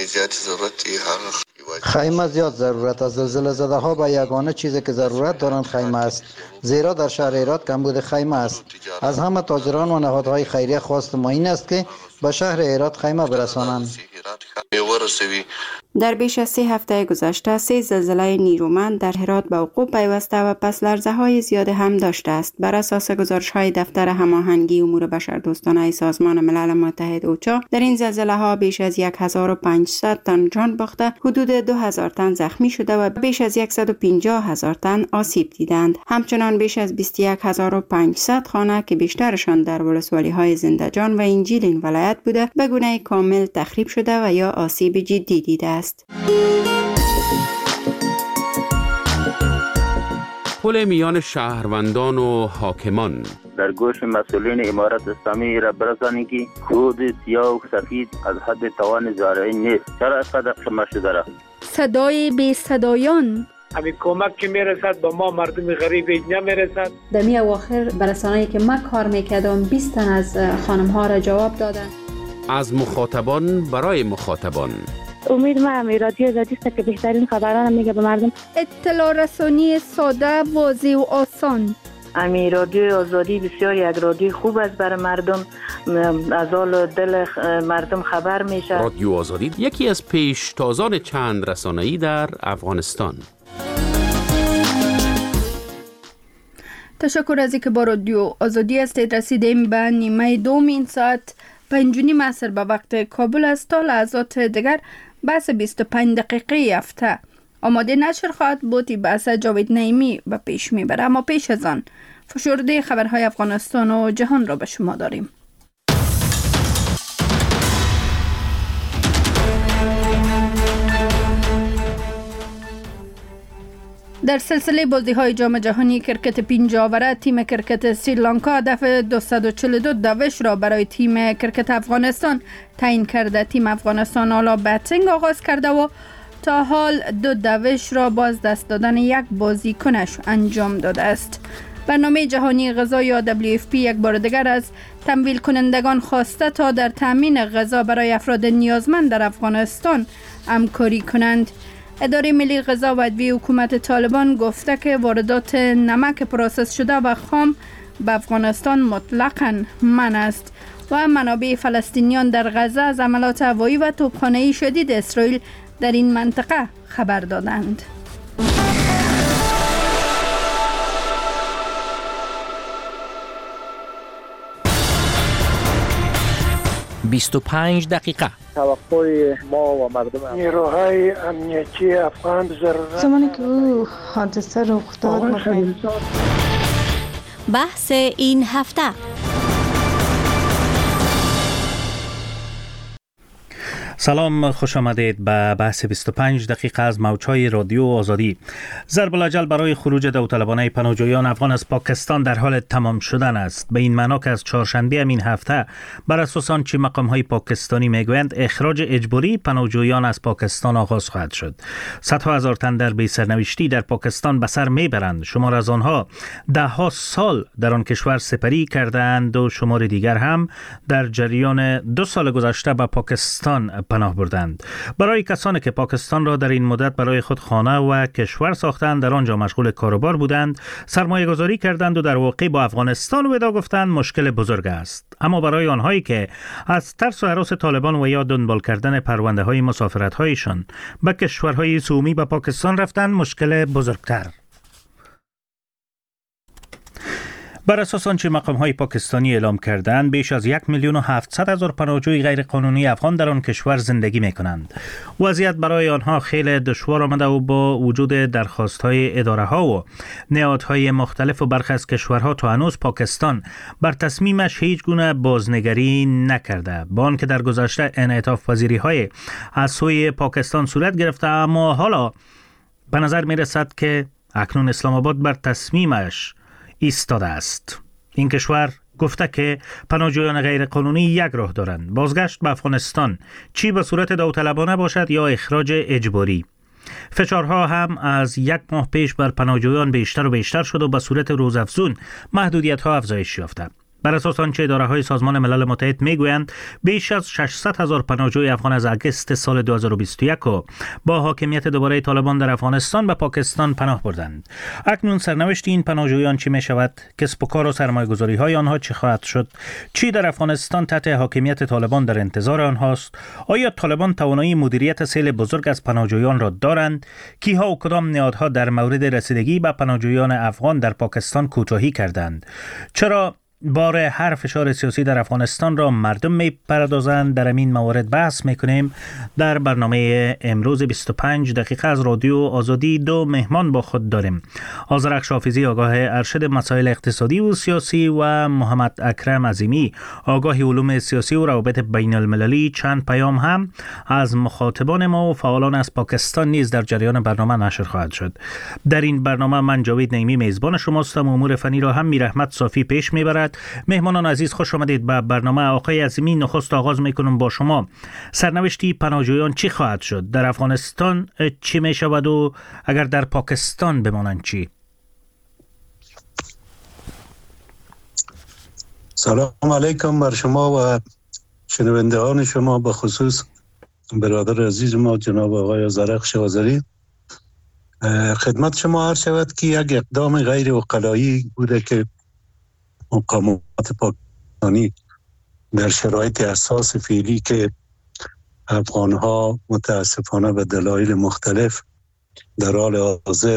خیمه زیاد ضرورت است. زلزله زده ها به یگانه چیزی که ضرورت دارند خیمه است، زیرا در شهر هرات کمبود خیمه است. از همه تاجران و نهادهای خیریه خواست ما این است که به شهر هرات خیمه برسانند. در بیش از 3 هفته گذشته 3 زلزله نیرومند در هرات به وقوع پیوسته و پس لرزه های زیاد هم داشته است. بر اساس گزارش های دفتر هماهنگی امور بشردوستانه سازمان ملل متحد اوچا در این زلزله ها بیش از 1500 تن جان باخته، حدود 2000 تن زخمی شده و بیش از 150,000 تن آسیب دیدند. همچنان بیش از 21500 خانه که بیشترشان در ولسوالی های زنده‌جان و انجیل این ولایت بوده به گونه کامل تخریب شده و یا آسیب جدی دیده است. پل میان شهروندان و حاکمان در گوش مسئولین امارت اسلامی را برسانید که خود سیاه و سفید از حد توان زارعی نیست. چرا اینقدر شمار شده را؟ صدای بی صدایان همین کمک که میرسد به ما مردم غریب نمیرسد. در می اواخر برسانه‌ای که من کار میکردم 20 تن از خانم ها را جواب دادن. از مخاطبان برای مخاطبان. امید ما رادیو آزادی است که بهترین خبران میگه به مردم. اطلاع رسانی ساده، واضح و آسان. امی رادیو آزادی بسیار یک رادیو خوب است برای مردم، از حال دل مردم خبر میشه. رادیو آزادی یکی از پیشتازان چند رسانه‌ای در افغانستان. تشکر از اینکه با رادیو آزادی هستید. رسیدیم به نیمه دوم این ساعت 5:30 عصر به وقت کابل است. تا لحظات دیگر بحث 25 دقیقه هفته آماده نشر خواهد بود. بحث جاوید نعیمی به پیش میبره، اما پیش از آن فشرده خبرهای افغانستان و جهان را به شما داریم. در سلسله بازی‌های جام جهانی کرکت 5 آوره تیم کرکت سریلانکا هدف 242 دوش را برای تیم کرکت افغانستان تعیین کرده. تیم افغانستان حالا بتینگ آغاز کرده و تا حال 2 دوش را باز دست دادن یک بازیکنش انجام داده است. برنامه جهانی غذا یا WFP یک بار دیگر از تمویل کنندگان خواسته تا در تامین غذا برای افراد نیازمند در افغانستان همکاری کنند. اداره ملی غذا و ادویه حکومت طالبان گفته که واردات نمک پروسس شده و خام به افغانستان مطلقاً منع است و منابع فلسطینیان در غزه از عملات هوایی و توپخانه‌ای شدید اسرائیل در این منطقه خبر دادند. «25 دقیقه» توقع ما و مردم نیروهای امنیتی افغان ضرورت زمانی که او حادثه رخ داد بحث این هفته. سلام، خوش آمدید به بحث 25 دقیقه از موج‌های رادیو آزادی. ضرب الاجل برای خروج داوطلبانه پناهجویان افغان از پاکستان در حال تمام شدن است. به این معنا که از چهارشنبه این هفته بر اساس آنچه مقام‌های پاکستانی میگویند اخراج اجباری پناهجویان از پاکستان آغاز خواهد شد. صدها هزار تن در بی سرنوشتی در پاکستان به سر میبرند. شمار از آنها ده‌ها سال در آن کشور سپری کردند و شمار دیگر هم در جریان 2 سال گذشته به پاکستان پناه بردند. برای کسانی که پاکستان را در این مدت برای خود خانه و کشور ساختند، در آنجا مشغول کاروبار بودند، سرمایه گذاری کردند و در واقع با افغانستان ودا گفتند، مشکل بزرگ است. اما برای آنهایی که از ترس و هراس طالبان و یا دنبال کردن پرونده های مسافرت هایشان به کشورهای سومی به پاکستان رفتند، مشکل بزرگتر. بر اساس آنچه مقام‌های پاکستانی اعلام کردند، بیش از 1,700,000 پناهجوی غیرقانونی افغان در آن کشور زندگی می‌کنند. وضعیت برای آنها خیلی دشوار آمده و با وجود درخواست‌های اداره‌ها و نهادهای مختلف و برخی از کشورها تا هنوز پاکستان بر تصمیمش هیچ گونه بازنگری نکرده. با آنکه در گذشته انعطاف پذیری‌های از سوی پاکستان صورت گرفته، اما حالا به نظر می‌رسد که اکنون اسلام آباد بر تصمیمش ایستاده است. این کشور گفته که پناهجویان غیرقانونی یک راه دارند: بازگشت به افغانستان، چی به صورت داوطلبانه باشد یا اخراج اجباری. فشارها هم از 1 ماه پیش بر پناهجویان بیشتر و بیشتر شد و به صورت روزافزون محدودیت‌ها افزایش یافته. بر اساس آنچه اداره‌های سازمان ملل متحد میگویند، بیش از 600,000 پناهجوی افغان از اگست سال 2021 با حاکمیت دوباره طالبان در افغانستان به پاکستان پناه بردند. اکنون سرنوشت این پناهجویان چی می شود؟ کسب و کار و سرمایه‌گذاری‌های آنها چه خواهد شد؟ چی در افغانستان تحت حاکمیت طالبان در انتظار آنهاست؟ آیا طالبان توانایی مدیریت سیل بزرگ از پناهجویان را دارند؟ کیها و کدام نهادها در مورد رسیدگی به پناهجویان افغان در پاکستان کوتاهی کردند؟ چرا بار هر فشار سیاسی در افغانستان را مردم می‌پردازند؟ در این موارد بحث می‌کنیم. در برنامه امروز 25 دقیقه از رادیو آزادی 2 مهمان با خود داریم: آذرخش حافظی، آگاه ارشد مسائل اقتصادی و سیاسی، و محمد اکرم عظیمی، آگاه علوم سیاسی و روابط بین المللی. چند پیام هم از مخاطبان ما و فعالان از پاکستان نیز در جریان برنامه نشر خواهد شد. در این برنامه من جاوید نعیمی میزبان شما هستم. امور فنی را هم میرحمت صافی پیش میبرد. مهمانان عزیز، خوش آمدید به برنامه. آقای عظیمی، نخست آغاز میکنم با شما. سرنوشتی پناهجویان چی خواهد شد؟ در افغانستان چی می شود و اگر در پاکستان بمانند چی؟ سلام علیکم بر شما و شنوندگان شما، به خصوص برادر عزیز ما جناب آقای آذرخش آذری. خدمت شما عرض شود که یک اقدام غیر عقلایی بوده که مقامات پاکستانی در شرایط حساس فعلی که افغانها متاسفانه به دلایل مختلف در حال حاضر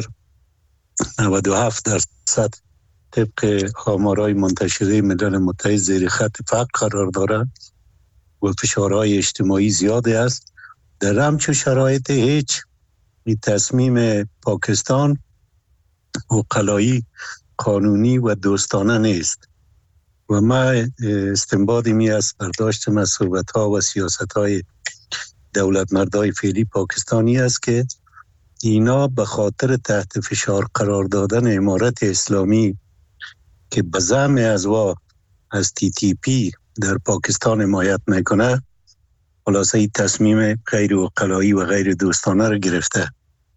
97% طبق آمارهای منتشره ملل متحد زیر خط فقر قرار دارند و فشارهای اجتماعی زیاده است. در همچون شرایط هیچ تصمیم پاکستان عقلایی، قانونی و دوستانه نیست و من استنباطی می از برداشت صحبت‌ها و سیاست‌های دولتمردای فعلی پاکستانی است که اینا به خاطر تحت فشار قرار دادن امارت اسلامی که به زعم از TTP در پاکستان حمایت میکنه، خلاصه این تصمیم غیر عقلایی و غیر دوستانه رو گرفته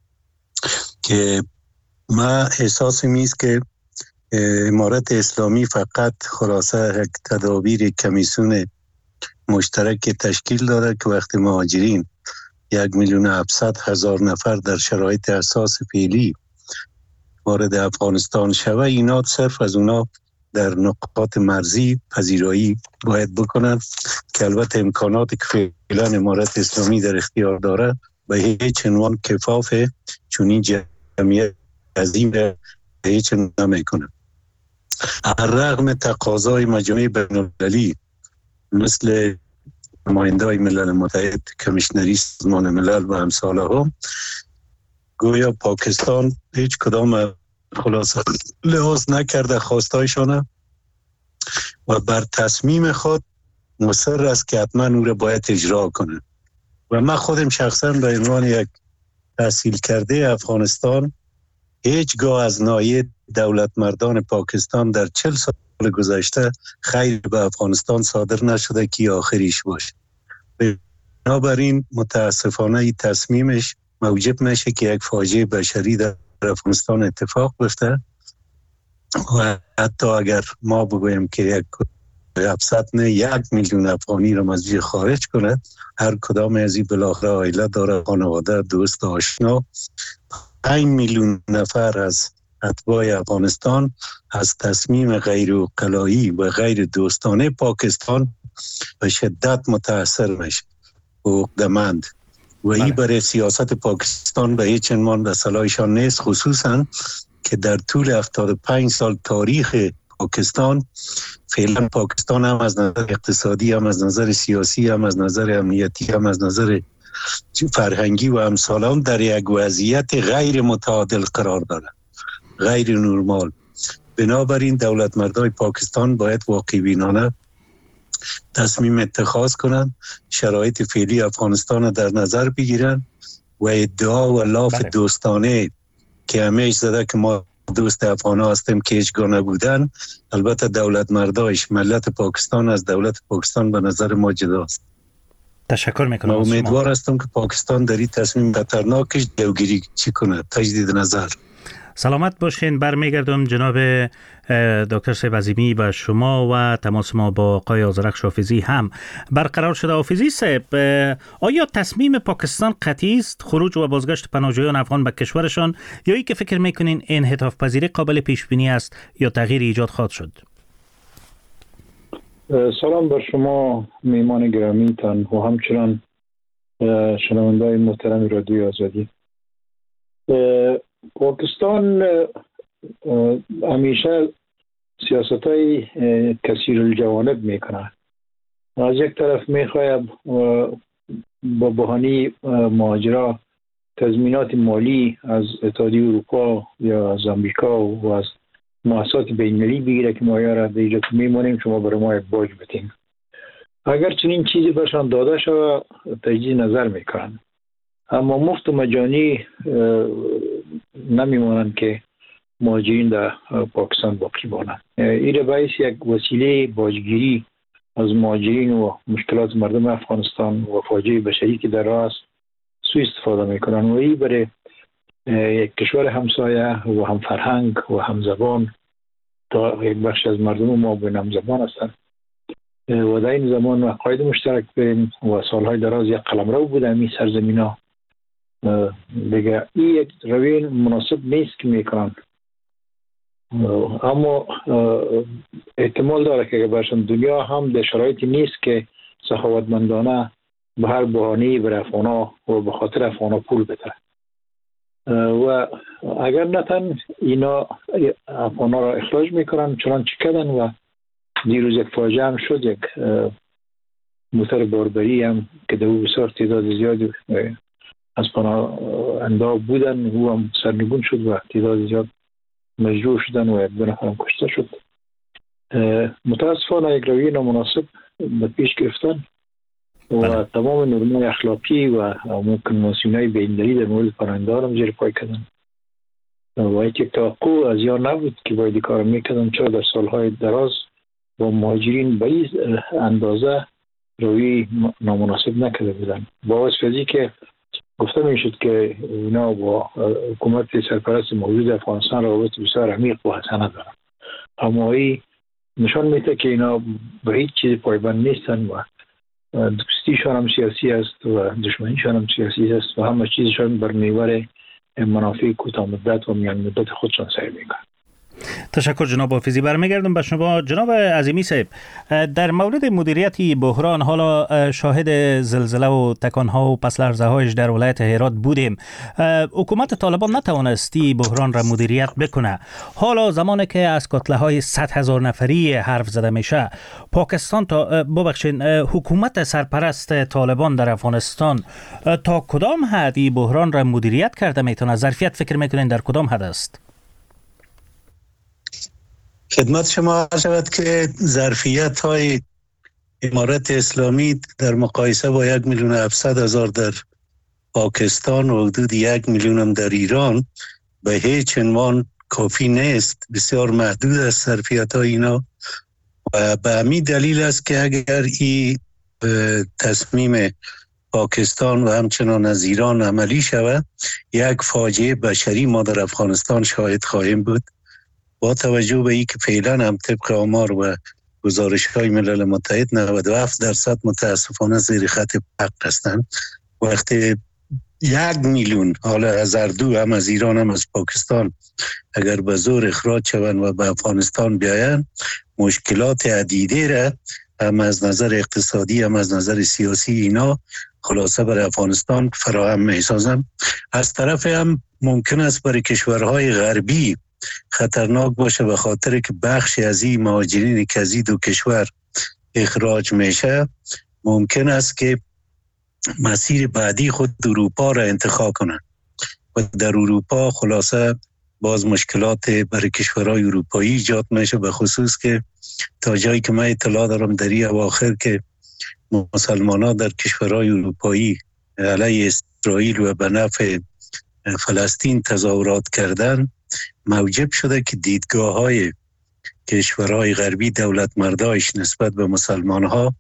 که من احساس میست که امارت اسلامی فقط خلاصه یک تدابیر کمیسیون مشترک تشکیل داده که وقتی مهاجرین 1,700,000 نفر در شرایط حساس فعلی وارد افغانستان شوه، اینا صرف از اونا در نقاط مرزی پذیرایی باید بکنن که البته امکانات که فعلا امارت اسلامی در اختیار داره به هیچ عنوان کفاف چون این جمعیت عظیم به هیچ عنوان نمیکنه. رغم تقاضای مجامع بین‌المللی مثل نماینده‌های ملل متحد، کمیشنری سازمان ملل و امثال هم، گویا پاکستان هیچ کدام خلاصه لحاظ نکرده خواستایشانه و بر تصمیم خود مصر است که حتما او را باید اجرا کنه. و من خودم شخصا به عنوان یک تحصیل کرده افغانستان هیچگاه از ناحیه دولت مردان پاکستان در 40 سال گذشته خیر به افغانستان صادر نشده که آخریش باشه. بنابراین متاسفانه این تصمیمش موجب میشه که یک فاجعه بشری در افغانستان اتفاق بیفته و حتی اگر ما بگویم که یک 1,000,000 افغانی را از وی خارج کنه، هر کدام از این بالاخره عائله داره، خانواده، دوست، آشنا. 5 میلیون نفر از اتباع افغانستان از تصمیم غیر عقلایی و غیر دوستانه پاکستان به شدت متاثر میشه و عقده‌مند و این برای سیاست پاکستان به هیچ عنوان به صلاحشان نیست، خصوصا که در طول 75 سال تاریخ پاکستان فعلا پاکستان هم از نظر اقتصادی، هم از نظر سیاسی، هم از نظر امنیتی، هم از نظر فرهنگی و امثال در یک وضعیت غیر متعادل قرار داره، غیر نرمال. بنابراین دولت مردای پاکستان باید واقع بینانه تصمیم اتخاذ کنند، شرایط فعلی افغانستان در نظر بگیرن و ادعا و لاف دوستانه که همیش زده که ما دوست افغانا هستیم که هیچگاه نبودن، البته دولت مردایش ملت پاکستان از دولت پاکستان به نظر ما جداست. تشکر میکنم. امیدوار هستم که پاکستان در این تصمیم خطرناکش جلوگیری چی کنه، تجدید نظر. سلامت باشین. برمیگردم جناب دکتر صاحب عظیمی و شما و تماس ما با آقای آذرخش حافظی هم برقرار شده. حافظی صاحب، آیا تصمیم پاکستان قطعی است خروج و بازگشت پناهجویان افغان به کشورشان، یا ای که فکر میکنین انعطاف پذیری قابل پیش بینی است یا تغییر ایجاد خواهد شد؟ سلام بر شما میهمان گرامیتان و همچنان شنونده‌های محترم رادیوی آزادی. پاکستان همیشه سیاست‌های کثیر الجوانب میکنه. از یک طرف میخواهد با بهانه مهاجرا تضمینات مالی از اتحادیه اروپا یا از امریکا و از مؤسسات بین‌المللی بگیره که ما یاره در اینجا میمونیم، شما برای ما یک باج بتین. اگر چنین چیزی برشان داده شود تجدید نظر میکنن، اما مفت و مجانی نمیمونن که مهاجرین در پاکستان باقی مانند. این باعث یک وسیله باجگیری از مهاجرین و مشکلات مردم افغانستان و فاجعه بشری که در راه است سوء استفاده میکنن و این برای یک کشور همسایه و هم فرهنگ و هم زبان، تا یک بخش از مردم ما به هم زبان هستند و در این زمان عقاید مشترک بریم و سالهای دراز یک قلمرو بوده این سرزمین ها دیگه این یک روی مناسب نیست که میکنن. اما احتمال داره که برشان دنیا هم در شرایطی نیست که سخاوتمندانه به هر بهانه‌ای بر افغانا و به خاطر افغانا پول بده. و اگر نتن اینا افغانا را اخراج میکنن چنانچه کردن و دیروز یک فاجعه هم شد، یک موتر باربری هم که در او بسیار تعداد زیادی از پناهنده بودن او هم سرنگون شد و تعداد زیاد مجروح شدن و یک دو نفر هم کشته شد. متاسفانه یک رویه نامناسب به پیش گرفتن و تمام نرم‌های اخلاقی و کنوانسیون‌های بین‌المللی در مورد پناهنده ها را زیر پای کردن و یک توقع از یا نبود که باید کار میکردن، چرا در سالهای دراز با مهاجرین به این اندازه روی نامناسب نکرده بودن. با واسه که گفته میشد که اینا با حکومت سرپرست موجود افغانستان روابط بسیار عمیق و حسنه دارن، اما این نشان میده که اینا به هیچ چیز پایبند نیستن و دوستیشان هم سیاسی است و دشمنیشان هم سیاسی است و همه چیزشان بر محور منافع کوتاه مدت و میان مدت خودشان سیر میکنن. تشکر جناب حافظی. برمیگردم به شما جناب عظیمی صاحب. در مورد مدیریت بحران حالا شاهد زلزله و تکانها و پس لرزه هایش در ولایت هرات بودیم. حکومت طالبان نتوانستی بحران را مدیریت بکنه. حالا زمانی که از کتله های 100,000 نفری حرف زده میشه، پاکستان حکومت سرپرست طالبان در افغانستان تا کدام حد این بحران را مدیریت کرده میتونه؟ ظرفیت فکر میکنین در کدام حد است؟ خدمت شما شود که ظرفیت های امارت اسلامی در مقایسه با 1,700,000 در پاکستان و حدود 1 میلیون هم در ایران به هیچ عنوان کافی نیست. بسیار محدود است ظرفیت های اینا و به همین دلیل است که اگر این تصمیم پاکستان و همچنان از ایران عملی شود، یک فاجعه بشری ما در افغانستان شاهد خواهیم بود. با توجه به اینکه فعلا هم طبق آمار و گزارش‌های ملل متحد 97% متاسفانه زیر خط فقر هستند. وقتی 1 میلیون حالا از هر دو، هم از ایران هم از پاکستان، اگر به زور اخراج شوند و به افغانستان بیایند، مشکلات عدیده را هم از نظر اقتصادی هم از نظر سیاسی اینا خلاصه برای افغانستان فراهم می‌سازند. از طرف هم ممکن است برای کشورهای غربی خطرناک باشه به خاطر که بخشی از این مهاجرینی که از این دو کشور اخراج میشه ممکن است که مسیر بعدی خود اروپا را انتخاب کنند و در اروپا خلاصه باز مشکلات برای کشورهای اروپایی ایجاد میشه، به خصوص که تا جایی که من اطلاع دارم در این اواخر که مسلمانان در کشورهای اروپایی علیه اسرائیل و به نفع فلسطین تظاهرات کردن، موجب شده که دیدگاه‌های کشورهای غربی دولت مردایش نسبت به مسلمان‌ها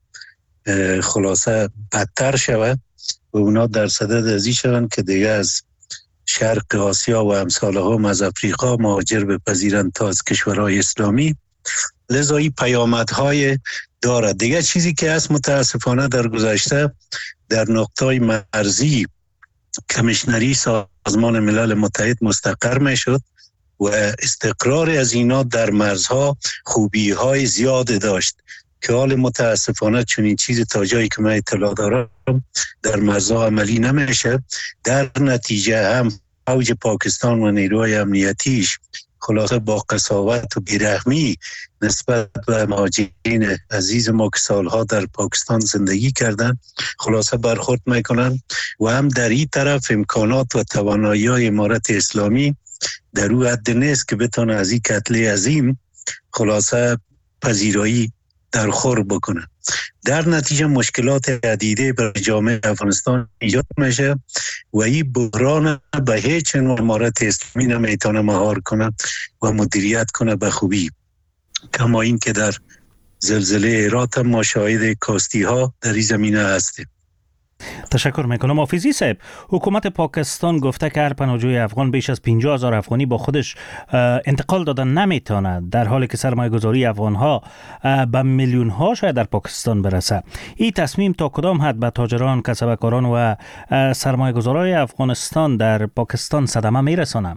خلاصه بدتر شود و اونا در صدد ازی شوند که دیگه از شرق آسیا و امثالها هم از افریقا مهاجر بپذیرند تا از کشورهای اسلامی. لذا این پیامدهای دارد. دیگه چیزی که هست متاسفانه در گذشته در نقطه‌های مرزی کمیشنری سازمان ملل متحد مستقر می شد و استقرار از اینا در مرزها خوبی های زیاد داشت که حال متاسفانه چون این چیز تا جایی که من اطلاع دارم در مرزها عملی نمیشه. در نتیجه هم فوج پاکستان و نیروهای امنیتیش خلاصه با قساوت و بیرحمی نسبت به مهاجرین عزیز ما که سالها در پاکستان زندگی کردن خلاصه برخورد میکنن و هم در این طرف امکانات و توانایی‌های امارت اسلامی در او حد نیست که بتونه از این کتله عظیم خلاصه پذیرایی در خور بکنه. در نتیجه مشکلات عدیده بر جامعه افغانستان ایجاد میشه و این بحران به هیچ عنوان امارت اسلامی نمیتونه مهار کنه و مدیریت کنه به خوبی. کما این که در زلزله هرات هم ما شاهد کاستی ها در این زمینه هستیم. تشکر میکنم. حافظی صاحب، حکومت پاکستان گفته که هر پناهجوی افغان بیش از 50,000 افغانی با خودش انتقال دادن نمیتونه، در حالی که سرمایه گذاری افغان ها به میلیون ها شاید در پاکستان برسه. این تصمیم تا کدام حد به تاجران، کسبکاران و سرمایه گذارای افغانستان در پاکستان صدمه میرسانه؟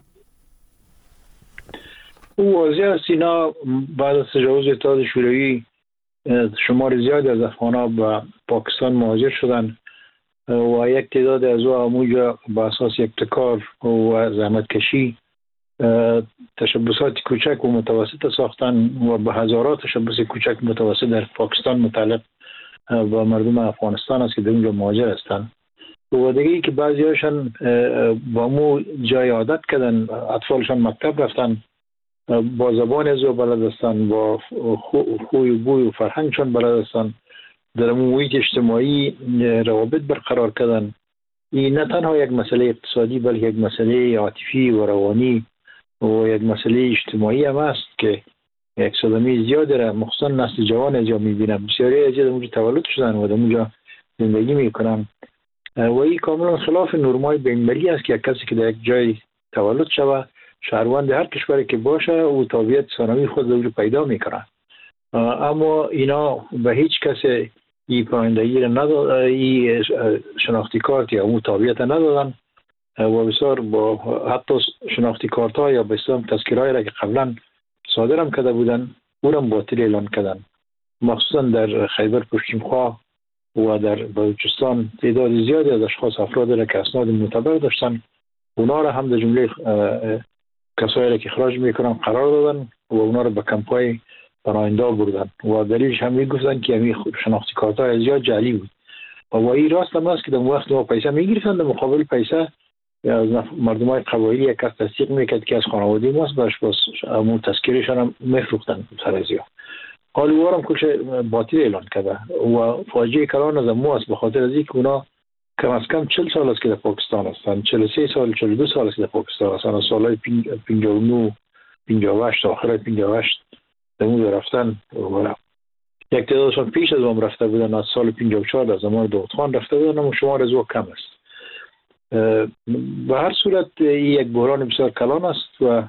او واضح است اینا بعد از تجاوز اتحاد شوروی شمار زیادی از افغان ها به پاکستان مهاجر شدن و یک تعداد از او به اساس ابتکار و زحمت کشی تشبسات کوچک و متوسط ساختن و به هزارات تشبس کوچک متوسط در پاکستان متعلق با مردم افغانستان است که در اونجا مهاجر هستند. و دیگه که بعضی هاشون با مو جای عادت کردن، اطفالشان مکتب رفتن، با زبان از بلد هستند، با خوی و بوی و فرهنگشان بلد هستند، در محیط اجتماعی روابط برقرار کردن. این نه تنها یک مسئله اقتصادی بلکه یک مسئله عاطفی و روانی و یک مسئله اجتماعی هم است که یک صدمه زیاد را مخصوصا نسل جوان از جا می‌بینم. بسیاری از اونجا تولد شدن و در اونجا زندگی میکنن و این کاملا خلاف نرم‌های بین‌المللی است که یک کسی که در یک جای تولد شود شهروند هر کشوری که باشه او تابعیت ثانوی خود رو پیدا میکنه. اما اینا به هیچ کس این پایندگی را ندادن، این شناختی کارت یا اون تابعیت ندادن و بسیار با حتی شناختی کارت ها یا بسیار تذکیرهای را که قبلا صادرم کرده بودن او را باطل اعلان کردن. مخصوصا در خیبر پشتیمخواه و در بلوچستان تعداد زیادی از اشخاص افراد را که اسناد معتبر داشتن اونا را هم در جمله کسایی را که اخراج میکنن قرار دادن و اونا را به کمپای پناهنده بردن و دلیلش هم میگفتن که همین شناختی کارت‌های زیاد جعلی بود و این راست هم است که در وقت ما پیسه میگرفتن در مقابل پیسه از مردمای قبایلی یک کس تصدیق میکرد که از خانواده ماست باش باز امور تذکیرشان هم میفروختن سر زیاد. حال وارم کلش باطل اعلان کرده و فاجعه کلان از ما است به خاطر از اینکه اونا کم از کم 40 سال است که در پاکستان هستند، 43 سال 42 سال است که در پاکستان هستند. از سالهای 59 58 آخر 58 دمون رفتن و یک تعدادشان پیش از ما رفته بودن، از سال 54 در زمان داود خان رفته بودن، اما شمار از او کم است. به هر صورت یک بحران بسیار کلان است و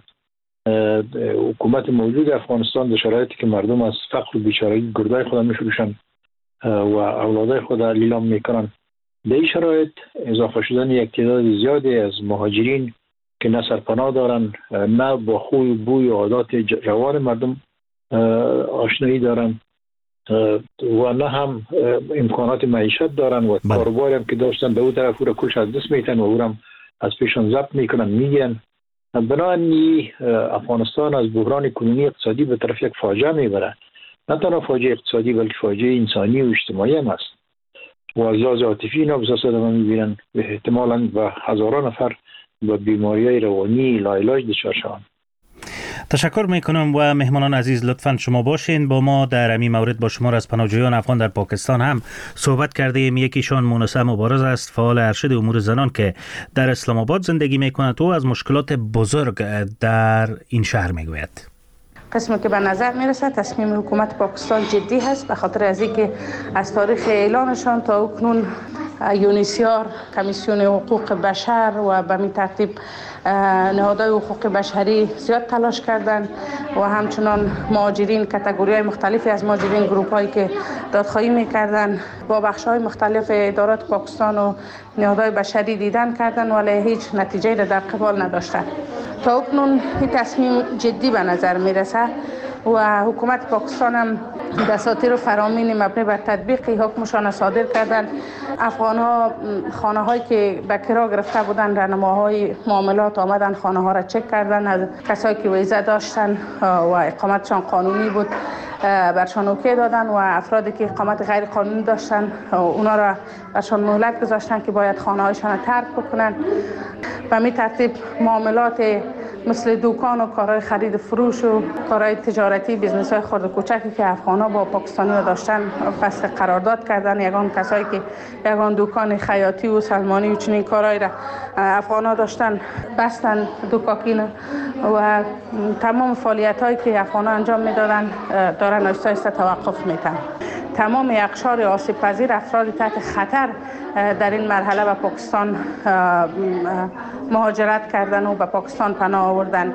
حکومت موجود افغانستان در شرایطی که مردم از فقر و بیچارگی گردای خود میفروشن و اولادای خود لیلام میکنن، در این شرایط اضافه شدن یک تعداد زیادی از مهاجرین که نه سرپناه دارن، نه با خوی و بوی و عادات روان مردم آشنایی دارن و نه هم امکانات معیشت دارن و کاروباری هم که داشتن به اون طرف او را کلش از دست میتن و او را از پیشان ضبط میکنن میگیرن. بنابراین افغانستان از بحران کنونی اقتصادی به طرف یک فاجعه میبره، نه تنها فاجعه اقتصادی بلکه فاجعه انسانی و اجتماعی هم است و از لحاظ عاطفی اینا بسیار صدمه میبینن و احتمالاً به هزاران نفر با بیماری‌های روانی لاعلاج دچار شوند. تشکر میکنم و مهمانان عزیز لطفاً شما باشین با ما در این مورد. با شما از پناهجویان افغان در پاکستان هم صحبت کردیم. یکیشان مونسه مبارز است، فعال ارشد امور زنان که در اسلام آباد زندگی میکند و از مشکلات بزرگ در این شهر میگوید. قسمی که به نظر میرسه تصمیم حکومت پاکستان جدی هست به خاطر از اینکه از تاریخ اعلانشان تا اکنون یونیسیار، کمیسیون حقوق بشر و به این ترتیب نهادهای حقوق بشری زیاد تلاش کردند و همچنان مهاجرین، کاتگوری‌های مختلفی از مهاجرین، گروپ‌هایی که دادخواهی می‌کردند با بخش‌های مختلف ادارات پاکستان و نهادهای بشری دیدن کردند ولی هیچ نتیجه‌ای را در قبال نداشتند. تا اکنون این تصمیم جدی به نظر میرسه و حکومت پاکستان هم دساتیر فرامین مبنی بر تطبیق حکمشان صادر کردند. افغان‌ها خانه‌هایی که به کرا گرفته بودند، راهنماهای معاملات آمدن خانه‌ها را چک کردند، از کسایی که ویزه داشتن و اقامتشان قانونی بود برشان اوکی دادن و افرادی که اقامت غیر قانونی داشتن اونا را برشان مهلت گذاشتن که باید خانه‌هایشان را ترک بکنن. به همین ترتیب معاملات مثل دکان و کارهای خرید فروش و کارهای تجارتی، بیزنس‌های خرد و کوچکی که افغان‌ها با پاکستانی‌ها داشتن فسخ قرارداد کردن. یگان کسایی که یگان دکان خیاطی و سلمانی و چنین کارهایی را افغان‌ها داشتن بستن دکاکین و تمام فعالیت‌هایی که افغان‌ها انجام می‌دادن دارن آهسته آهسته توقف می‌کنن. تمام اقشار آسیب پذیر افراد تحت خطر در این مرحله به پاکستان مهاجرت کردن و به پاکستان پناه آوردن.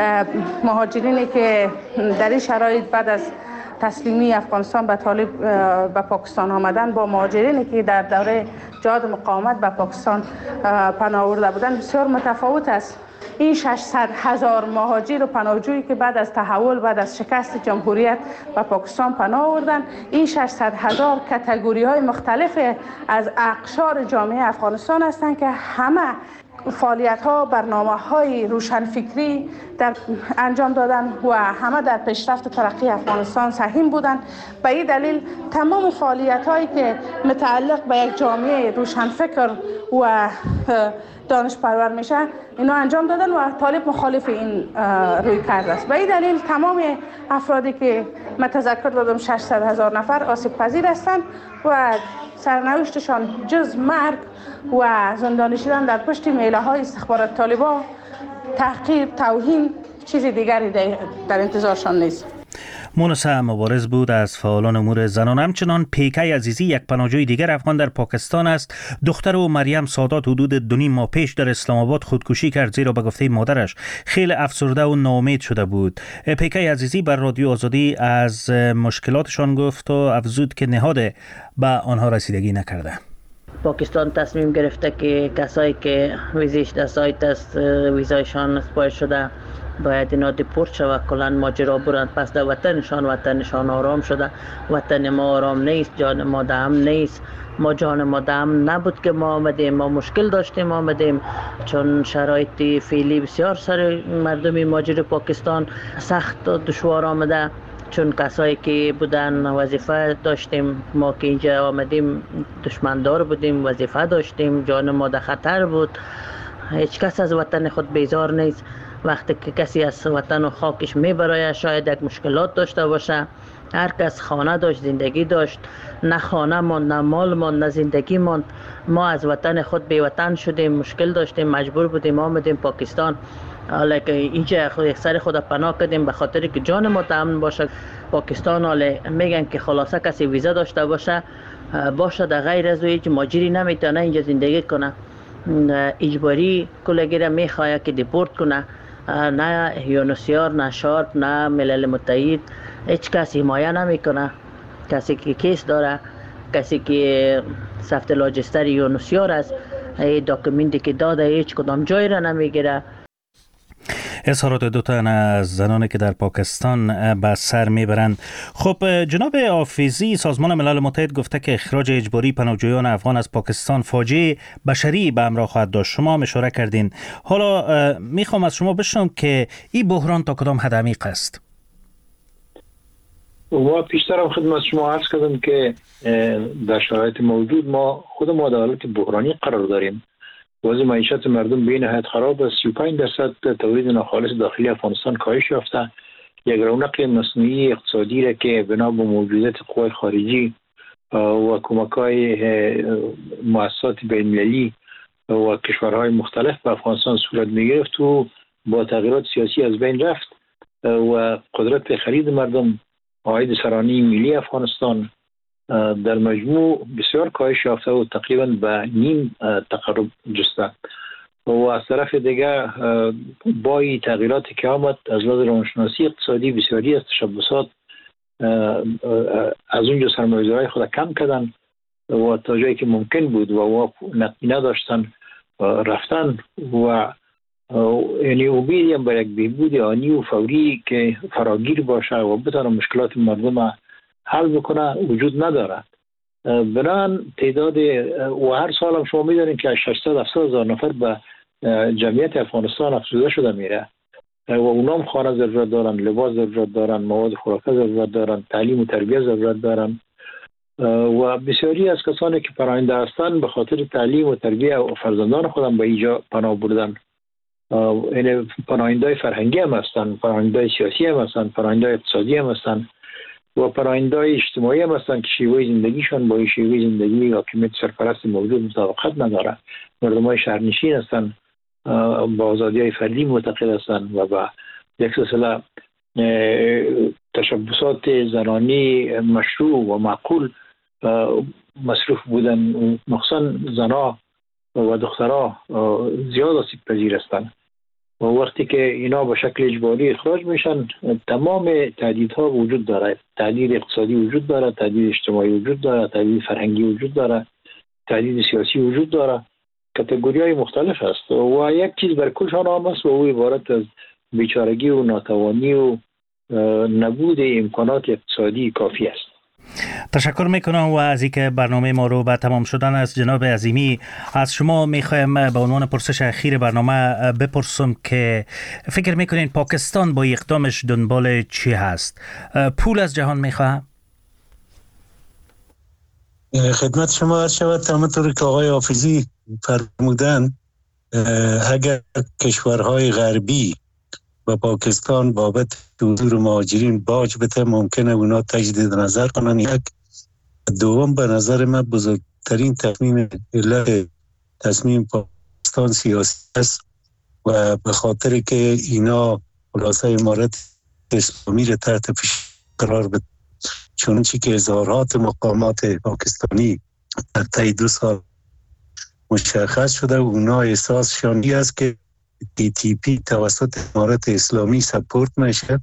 مهاجرینی که در این شرایط بعد از تسلیمی افغانستان به طالب به پاکستان آمدن با مهاجرینی که در دوره جهاد مقاومت به پاکستان پناه آورده بودند بسیار متفاوت است. این 600,000 مهاجر و پناهجویی که بعد از تحول بعد از شکست جمهوریت به پاکستان پناه آوردن، این 600,000 کاتگوری های مختلف از اقشار جامعه افغانستان هستند که همه فعالیت ها، برنامه های روشنفکری در انجام دادن و همه در پیشرفت ترقی افغانستان سهیم بودند. به این دلیل تمام فعالیت هایی که متعلق به یک جامعه روشنفکر و دانش پرور میشه اینا انجام دادن و طالب مخالف این روی کرده است. به این دلیل تمام افرادی که متذکر دادم 600,000 نفر آسیب پذیر هستند و سرنوشتشان جز مرگ و زندانی شدن در پشت میله های استخبارات طالبان، تحقیر، توهین، چیز دیگری در انتظارشان نیست. مونسا مبارز بود از فعالان امور زنان. همچنان پیکه عزیزی یک پناهجوی دیگر افغان در پاکستان است. دختر او مریم سادات حدود 2.5 ماه پیش در اسلام آباد خودکشی کرد زیرا به گفته مادرش خیلی افسرده و ناامید شده بود. پیکه عزیزی بر رادیو آزادی از مشکلاتشان گفت و افزود که نهاد به آنها رسیدگی نکرده. پاکستان تصمیم گرفته که کسایی که ویزیش در سایت است ویزایشان اسپای شده باید اینا دیپورت شود، کلا ماجرا برند پس در وطنشان آرام شده. وطن ما آرام نیست، جان ما دم نیست. ما جان ما دم نبود که ما آمدیم، ما مشکل داشتیم آمدیم چون شرایط فعلی بسیار سر مردم ماجر پاکستان سخت و دشوار آمده. چون کسایی که بودن وظیفه داشتیم، ما که اینجا آمدیم دشمندار بودیم، وظیفه داشتیم، جان ما در خطر بود. هیچ کس از وطن خود بیزار نیست. وقتی که کسی از وطن و خاکش میبره شاید یک مشکلات داشته باشه. هر کس خانه داشت، زندگی داشت، نه خانه ماند، نه مال ماند، نه زندگی ماند. ما از وطن خود بی وطن شدیم، مشکل داشتیم، مجبور بودیم آمدیم پاکستان. حالا که اینجا یک سر خود پناه کردیم به خاطر که جان ما امن باشه. پاکستان حالا میگن که خلاصه کسی ویزا داشته باشه در غیر از هیچ ماجری نمیتونه اینجا زندگی کنه. اجباری کلگی را میخواه که دیپورت کنه. نه یونسیار، نه شارپ، نه ملل متحد، هیچ کسی حمایه نمیکنه. کسی که کیس داره، کسی که سفت لاجستر یونسیار است، داکومنتی که داده هیچ کدام جای را نمیگیره. اظهارات دو تن از زنانی که در پاکستان به سر میبرند. خب جناب حافظی، سازمان ملل متحد گفته که اخراج اجباری پناهجویان افغان از پاکستان فاجعه بشری به همراه خواهد داشت. شما هم اشاره کردین. حالا میخوام از شما بشنوم که این بحران تا کدام حد عمیق است. و پیشترم خدمت شما عرض کردم که در شرایط موجود ما خود ما در حالت بحرانی قرار داریم. وضع معیشت مردم به نهایت خراب است. 35% تولید ناخالص داخلی افغانستان کاهش یافته. یک رونق مصنوعی اقتصادی را که بنا به موجودیت قوای خارجی و کمک‌های مؤسسات بین‌المللی و کشورهای مختلف به افغانستان صورت می‌گرفت و با تغییرات سیاسی از بین رفت و قدرت خرید مردم، عاید سرانه ملی افغانستان در مجموع بسیار کاهش یافته و تقریبا به نیم تقرب جسته. و از طرف دیگر با تغییراتی که آمد از لحاظ روانشناسی اقتصادی بسیاری از تشبسات از اونجا سرمایه‌گذاری خود کم کردن و تا جایی که ممکن بود و نقدینه داشتن رفتن و یعنی امیدی هم برای یک بهبود آنی و فوری که فراگیر باشه و بتونه مشکلات مردم حل بکنه وجود ندارد. بنابراین تعداد و هر سال هم شما می‌دونید که 670,000 نفر به جمعیت افغانستان افزوده شده میره و اونام خانه ضرورت دارن، لباس ضرورت دارن، مواد خوراکی ضرورت دارن، تعلیم و تربیت ضرورت دارن و بسیاری از کسانی که پناهنده هستند به خاطر تعلیم و تربیت و فرزندان خودم به اینجا پناه بردن. یعنی پناهنده‌های فرهنگی هم هستن، پناهنده‌های سیاسی هم هستن، پناهنده‌های اقتصادی هم هستن و پناهنده‌های اجتماعی هم هستن که شیوه زندگیشان با شیوه زندگی حاکمیت سرپرست موجود مطابقت نداره. مردم‌های شهرنشین هستن، با آزادی‌های فردی معتقد هستن و با یک سلسله تشبسات زنانی مشروع و معقول مصروف بودن، مخصوصا زنها و دخترها زیاد آسیب پذیر هستند و وقتی که اینا به شکل اجباری اخراج میشن تمام تهدیدها وجود داره. تهدید اقتصادی وجود داره، تهدید اجتماعی وجود داره، تهدید فرهنگی وجود داره، تهدید سیاسی وجود داره. کاتگوری‌های مختلف هست و یک چیز بر کلشان هم است و او عبارت از بیچارگی و ناتوانی و نبود امکانات اقتصادی کافی است. تشکر میکنم و از اینکه برنامه ما رو به تمام شدن از جناب عظیمی از شما میخوایم به عنوان پرسش اخیر برنامه بپرسم که فکر میکنین پاکستان با اقدامش دنبال چی هست؟ پول از جهان میخواه؟ خدمت شما عرض شود همونطور که آقای حافظی فرمودن، اگر کشورهای غربی و پاکستان بابت حضور مهاجرین باج بده ممکنه اونا تجدید نظر کنن. یک دوم به نظر من بزرگترین تصمیم پاکستان سیاسی است و به خاطر که اینا خلاصه امارت اسلامی را تحت فشار قرار بده، چونانچه که اظهارات مقامات پاکستانی در طی 2 سال مشخص شده و اونا احساسشان این است که TTP توسط امارت اسلامی سپورت میشه،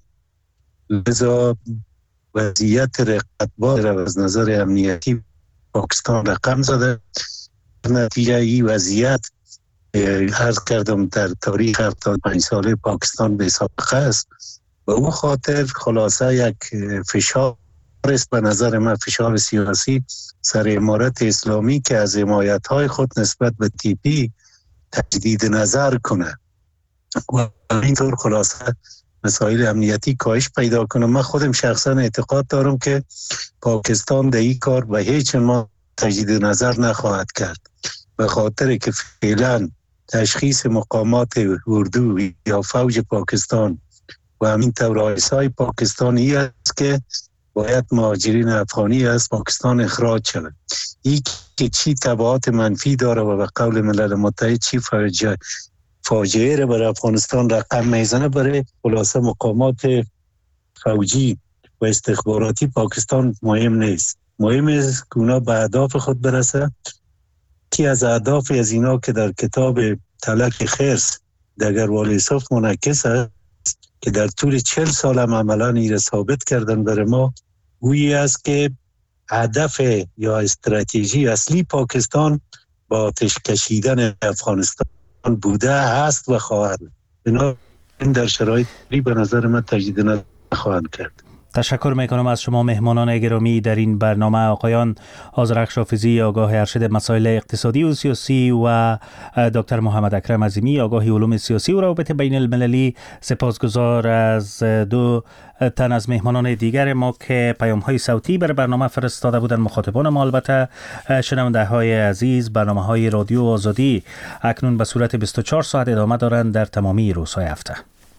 لذا وضعیت رقابت از نظر امنیتی پاکستان رقم زده. نتیجه این وضعیت عرض کردم در تاریخ 75 ساله پاکستان به سابقه است و اون خاطر خلاصه یک فشار است به نظر من، فشار سیاسی سر امارت اسلامی که از حمایت‌های خود نسبت به TTP تجدید نظر کنه و اینطور خلاصه مسائل امنیتی کاهش پیدا کنه. من خودم شخصا اعتقاد دارم که پاکستان در این کار به هیچ ما تجدید نظر نخواهد کرد، به خاطر که فعلا تشخیص مقامات اردو یا فوج پاکستان و همین رئیسای پاکستانی است که باید مهاجرین افغانی از پاکستان اخراج شود. این که چی تبعات منفی داره و به قول ملل متحد چی فاجعه را برای افغانستان رقم میزنه، برای خلاصه مقامات فوجی و استخباراتی پاکستان مهم نیست. مهم است که اونا به اهداف خود برسه. کی از اهداف از اینا که در کتاب تلک خرس دگروال یوسف منعکس است که در طول 40 سال هم عملا این را ثابت کردن برای ما، گویی است که هدف یا استراتژی اصلی پاکستان با آتش کشیدن افغانستان بوده، هست و خواهد. اینا در شرایطی به نظر من تجدید نخواهند کرد. تشکر میکنم از شما مهمانان گرامی در این برنامه، آقایان آذرخش حافظی آگاه ارشد مسائل اقتصادی و سیاسی و دکتر محمد اکرم عظیمی آگاه علوم سیاسی و روابط بین المللی. سپاسگزار از 2 تن از مهمانان دیگر ما که پیام های صوتی برای برنامه فرستاده بودند. مخاطبان ما البته شنونده های عزیز، برنامه های رادیو آزادی اکنون به صورت 24 ساعت ادامه دارند در تمامی روزهای هفته.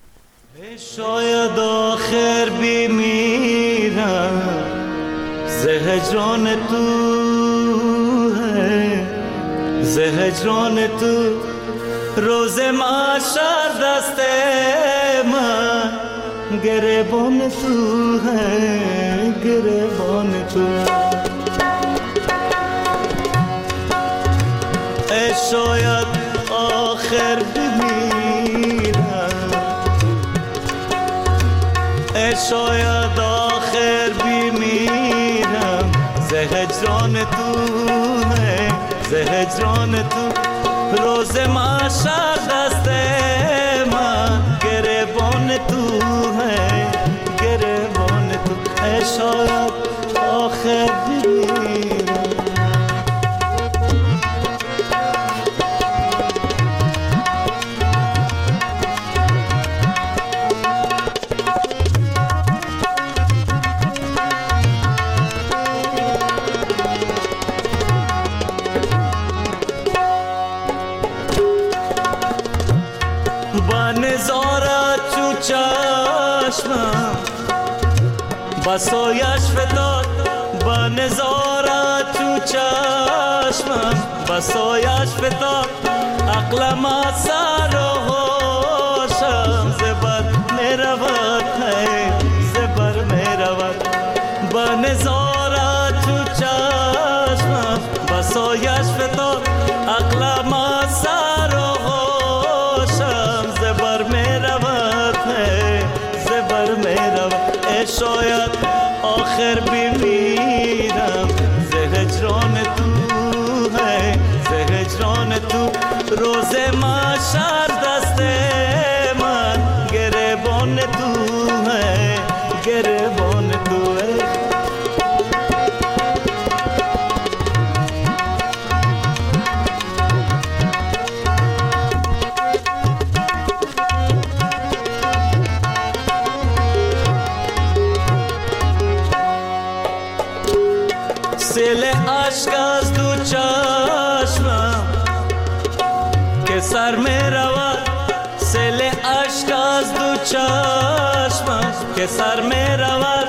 شاید آخر بمیرم زهجان تو ہے، زهجان تو روز محشر دست من گریبان تو ہے، گریبان تو. شاید آخر شاید آخر بمیرم زهجان تو ہے، زهجان تو روز محشر دست من گریبان تو ہے، گریبان تو. شاید آخر بمیرم. بسایش فتاد با نظارت تو چشمم، بسایش فتاد عقلم از سر و هوشم زبر میرود. بسایش فتاد عقلم از سر و هوشم زبر می رود زبر می رود شاید آخر بمیرم ز هجران تو ز هجران تو روز محشر دست من گریبان تو گریبان تو سیل عشق از دو چشمم که سر می رود سیل عشق از دو چشمم که سر می رود